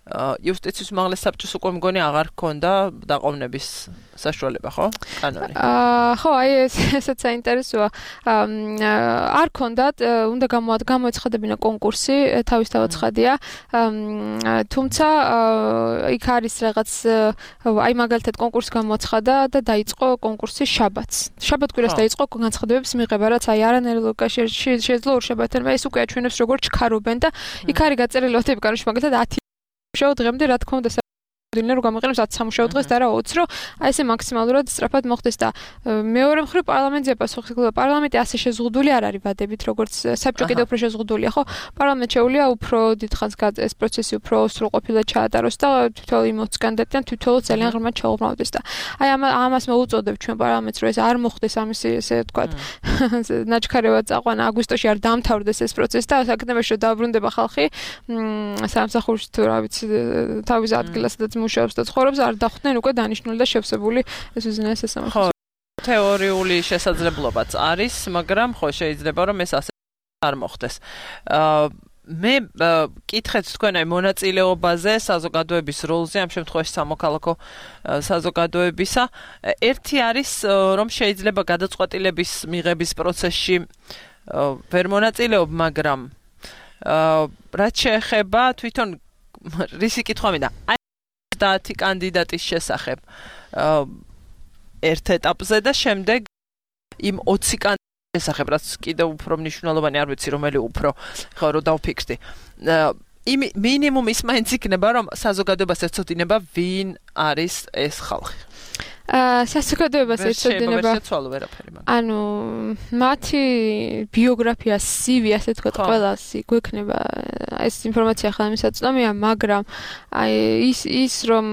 იუსტიციის უმაღლეს საბჭოს უკვე მგონი აღარ ქონდა დაყოვნების საშუალება, ხო? კანონი. აა ხო, აი ეს ესეც საინტერესოა. არ ქონდათ, უნდა გამოეცხადებინა კონკურსი, თავისთავად ცხადია. თუმცა იქ არის რაღაც აი მაგალითად კონკურსი გამოაცხადა და დაიწყო კონკურსი შაბათს. შაბათ-კვირას დაიწყო განცხადებების მიღება, რაც აი არანაირ ლოგიკაში შეძლო ორშაბათთან, ეს უკვე აჩვენებს როგორ ჩქარობენ და იქ არის გაწერილი ათი კანონში მაგალითად ათი სამუშაო დღემდე რა თქმა უნდა დინერ გამიყენებს ათი სამუშაო დღეს და რა ოცი რომ აი ესე მაქსიმალურად სწრაფად მოხდეს და მეორე მხრივ პარლამენტზე პასუხი ხდება პარლამენტი ასე შეზღუდული არ არის ვადებით როგორც საბჭო კიდევ უფრო შეზღუდულია ხო პარლამენტ შეუძლია უფრო დიდხანს ეს პროცესი უფრო სრულყოფილად ჩაატაროს და თითოეული მოწკანდეთიდან თითოეულ ძალიან ღრმად შეუბრუნდეს და აი ამას მოუწოდებ ჩვენ პარლამენტს რომ ეს არ მოხდეს ამის ესე თქვა ნაჩქარევად წაყვანა აგვისტოში არ დამთავრდეს ეს პროცესი და სექტემბერში რომ დაბრუნდება ხალხი სამსახურში თუ რა ვიცი თავის ადგილასადაც მუშაობს და ცხოვრობს არ დახვდნენ უკვე დანიშნული და შევსებული ეს უზენაეს სასამართლო. ხო, თეორიული შესაძლებლობაც არის, მაგრამ ხო შეიძლება რომ ეს ასე არ მოხდეს. აა მე კითხეთ თქვენ აი მონაწილეობაზე საზოგადოების როლზე ამ შემთხვევაში სამოქალაქო საზოგადოებისა ერთი არის რომ შეიძლება გადაწყვეტილების მიღების პროცესში ვერ მონაწილეობ, მაგრამ რაც შეეხება თვითონ რისი კითხვა მინდა ათი კანდიდატის შესახებ ერთ ეტაპზე და შემდეგ იმ ოცი კანდიდატის შესახებ რაც კიდევ უფრო მნიშვნელოვანი არ ვიცი რომელი უფრო ხო რომ დავფიქრდი იმ მინიმუმ ის მაინც იქნება რომ საზოგადოებას ეცოდინება ვინ არის ეს ხალხი აა საზოგადოებას ეცოდინება ანუ მათი ბიოგრაფია სივი ასე თქვა ყველას გვექნება ეს ინფორმაცია ხა მისაწვდომია მაგრამ აი ის ის რომ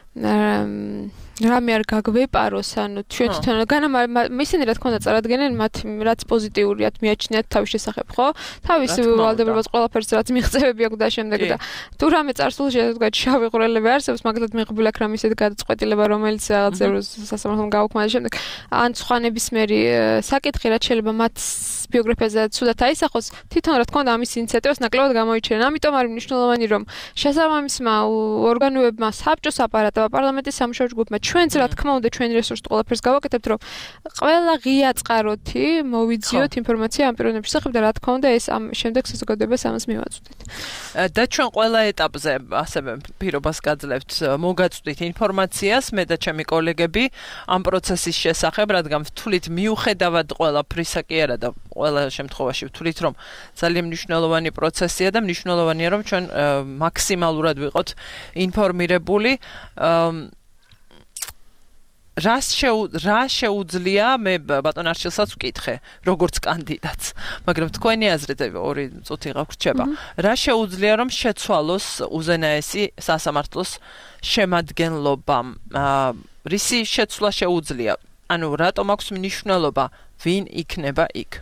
რამე არ გაგვეპაროს ანუ ჩვენ თვითონ განა ისინი რა თქმა უნდა წარადგენენ მათ რაც პოზიტიურიათ მიაჩნიათ თავის შესახებ ხო თავის ვალდებულებას ყველაფერს რაც მიღწევები აქვს და შემდეგ და თუ რამე წარსულში ასე თქვა შავი ყურელები არსებობს მაგალითად მიღებული აქ რამე ისეთი გადაწყვეტილება რომელიც რაღაც სასამართლომ გაუქმდა შემდეგ ან სხვა ნებისმიერი საკითხი რაც შეიძლება მათ ბიოგრაფიაზე ცუდად აისახოს თვითონ რა თქმა უნდა ამის ინიციატივას ნაკლებად გამოიჩენენ ამიტომ არის მნიშვნელოვანი რომ შესაბამისმა ორგანოებმა საბჭოს აპარატმა პარლამენტის სამუშაო ჯგუფმა ჩვენც რა თქმა უნდა ჩვენი რესურსით ყველაფერს გავაკეთებთ რომ ყველა ღია წყაროთი მოვიძიოთ ინფორმაცია ამ პიროვნების შესახებ და რა თქმა უნდა ეს ამ შემდეგ საზოგადოებას ამას მივაწვდით და ჩვენ ყველა ეტაპზე ასევე პირობას გაძლევთ მოგაწვდით ინფორმაციას მე და ჩემი კოლეგები ამ პროცესის შესახებ რადგან ვთვლით მიუხედავად ყველაფრისა კი არა და ყველა შემთხვევაში ვთვლით რომ ძალიან მნიშვნელოვანი პროცესია და მნიშვნელოვანია რომ ჩვენ მაქსიმალურად ვიყოთ ინფორმირებული რას რა შეუძლია მე ბატონ არჩილსაც ვკითხე როგორც კანდიდატს მაგრამ თქვენი აზრით ორი წუთი გაგვრჩება რა შეუძლია რომ შეცვალოს უზენაესი სასამართლოს შემადგენლობა რისი შეცვლა შეუძლია ანუ რატომ აქვს მნიშვნელობა ვინ იქნება იქ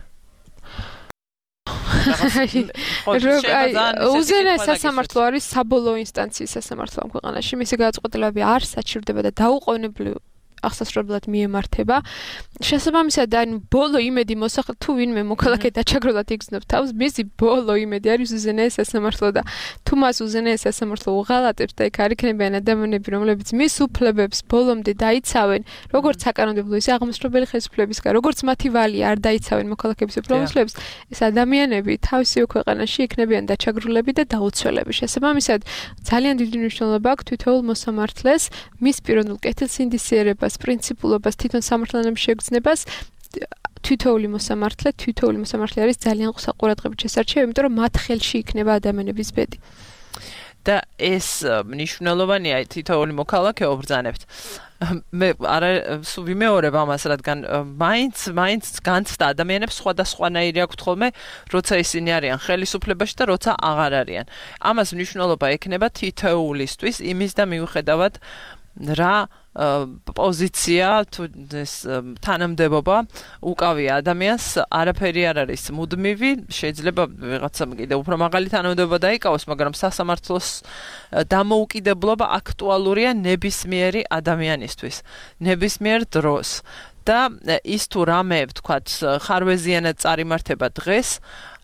უზენაესი სასამართლო არის საბოლოო ინსტანციის სასამართლო ამ ქვეყანაში მისი გადაწყვეტილებები არ საჩივრდება და დაუყოვნებლივ ახსასრულებლად მიემართება. შესაბამისად, ანუ ბოლო იმედი მოსახლე თუ ვინმე მოქალაქე დაჩაგრულად იგრძნობს თავს, მისი ბოლო იმედი არის უზენაეს სასამართლო და თუ მას უზენაეს სასამართლო უღალატებს და იქ არ იქნებიან ადამიანები, რომლებიც მის უფლებებს ბოლომდე დაიცავენ, როგორც საკანონმდებლო, ისე აღმასრულებელი ხელისუფლებისგან, როგორც მათი ვალი არ დაიცავენ მოქალაქეების უფლებებს, ეს ადამიანები თავისივე ქვეყანაში იქნებიან დაჩაგრულები და დაუცველები. შესაბამისად, ძალიან დიდი მნიშვნელობა აქვს თითოეულ მოსამართლეს მის პიროვნულ კეთილსინდისიერებას პრინციპულობას თვითონ სამართლიანობის შეგრძნებას თითოეული მოსამართლე თითოეული მოსამართლე არის ძალიან ყურადღებით შესარჩევი, იმიტომ რომ მათ ხელში იქნება ადამიანების ბედი. და ეს მნიშვნელოვანია თითოეული მოქალაქე ვბრძანებთ. მე არა სულ ვიმეორებ ამას, რადგან მაინც მაინც განცდა ადამიანებს სხვადასხვანაირი აქვთ ხოლმე, როცა ისინი არიან ხელისუფლებაში და როცა აღარ არიან. ამას მნიშვნელობა ექნება თითოეულისთვის იმის და მიუხედავად რა პოზიცია თუ ეს თანამდებობა უკავია ადამიანს არაფერი არ არის მუდმივი შეიძლება ვიღაცა კიდე უფრო მაღალი თანამდებობა დაიკავოს მაგრამ სასამართლოს დამოუკიდებლობა აქტუალურია ნებისმიერი ადამიანისთვის ნებისმიერ დროს და ის თუ რამე ვთქვათ ხარვეზიანად წარიმართება დღეს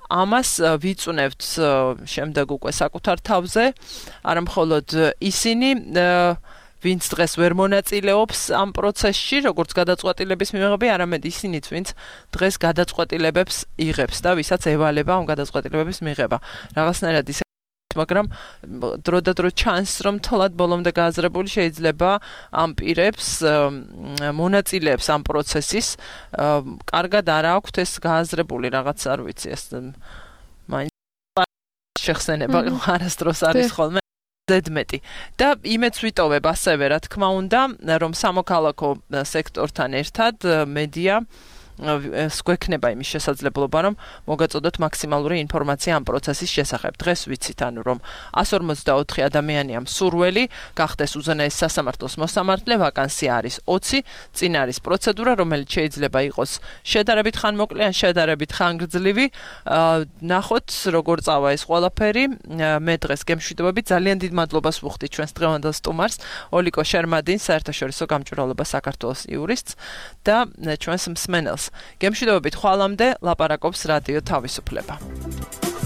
ამას ვიწუნებთ შემდეგ უკვე საკუთარ თავზე, არა მხოლოდ ისინი ვინც დღეს ვერ მონაწილეობს ამ პროცესში, როგორც გადაწყვეტილების მიღება, არამედ ისინიც, ვინც დღეს გადაწყვეტილებებს იღებს და ვისაც ევალება ამ გადაწყვეტილებების მიღება. რაღაცნაირად ისე, მაგრამ დრო და დრო ჩანს, რომ თლად ბოლომდე გააზრებული შეიძლება ამ პირებს მონაწილეებს ამ პროცესის კარგად არ აქვთ ეს გააზრებული რაღაც, არ ვიცი, ეს მაინც შეხსენება არასდროს არის ხოლმე ზედმეტი. და იმეც ვიტოვებ ასევე, რა თქმა უნდა, რომ სამოქალაქო სექტორთან ერთად მედია გვექნება იმის შესაძლებლობა, რომ მოგაწოდოთ მაქსიმალური ინფორმაცია ამ პროცესის შესახებ. დღეს ვიცით, ანუ რომ one forty-four ადამიანია მსურველი, გახდეს უზენაეს სასამართლოს მოსამართლე, ვაკანსია არის twenty, წინ არის პროცედურა, რომელიც შეიძლება იყოს შედარებით ხანმოკლე ან შედარებით ხანგრძლივი. ნახოთ, როგორ წავა ეს ყველაფერი. მე დღეს გემშვიდობებით ძალიან დიდ მადლობას ვუხდით ჩვენს დღევანდელ სტუმარს, ოლიკო შერმადინს, საერთაშორისო გამჭვირვალობა საქართველოს იურისტს და ჩვენს მსმენელს. გემშვიდობებით ხვალამდე, ლაპარაკობს რადიო თავისუფლება.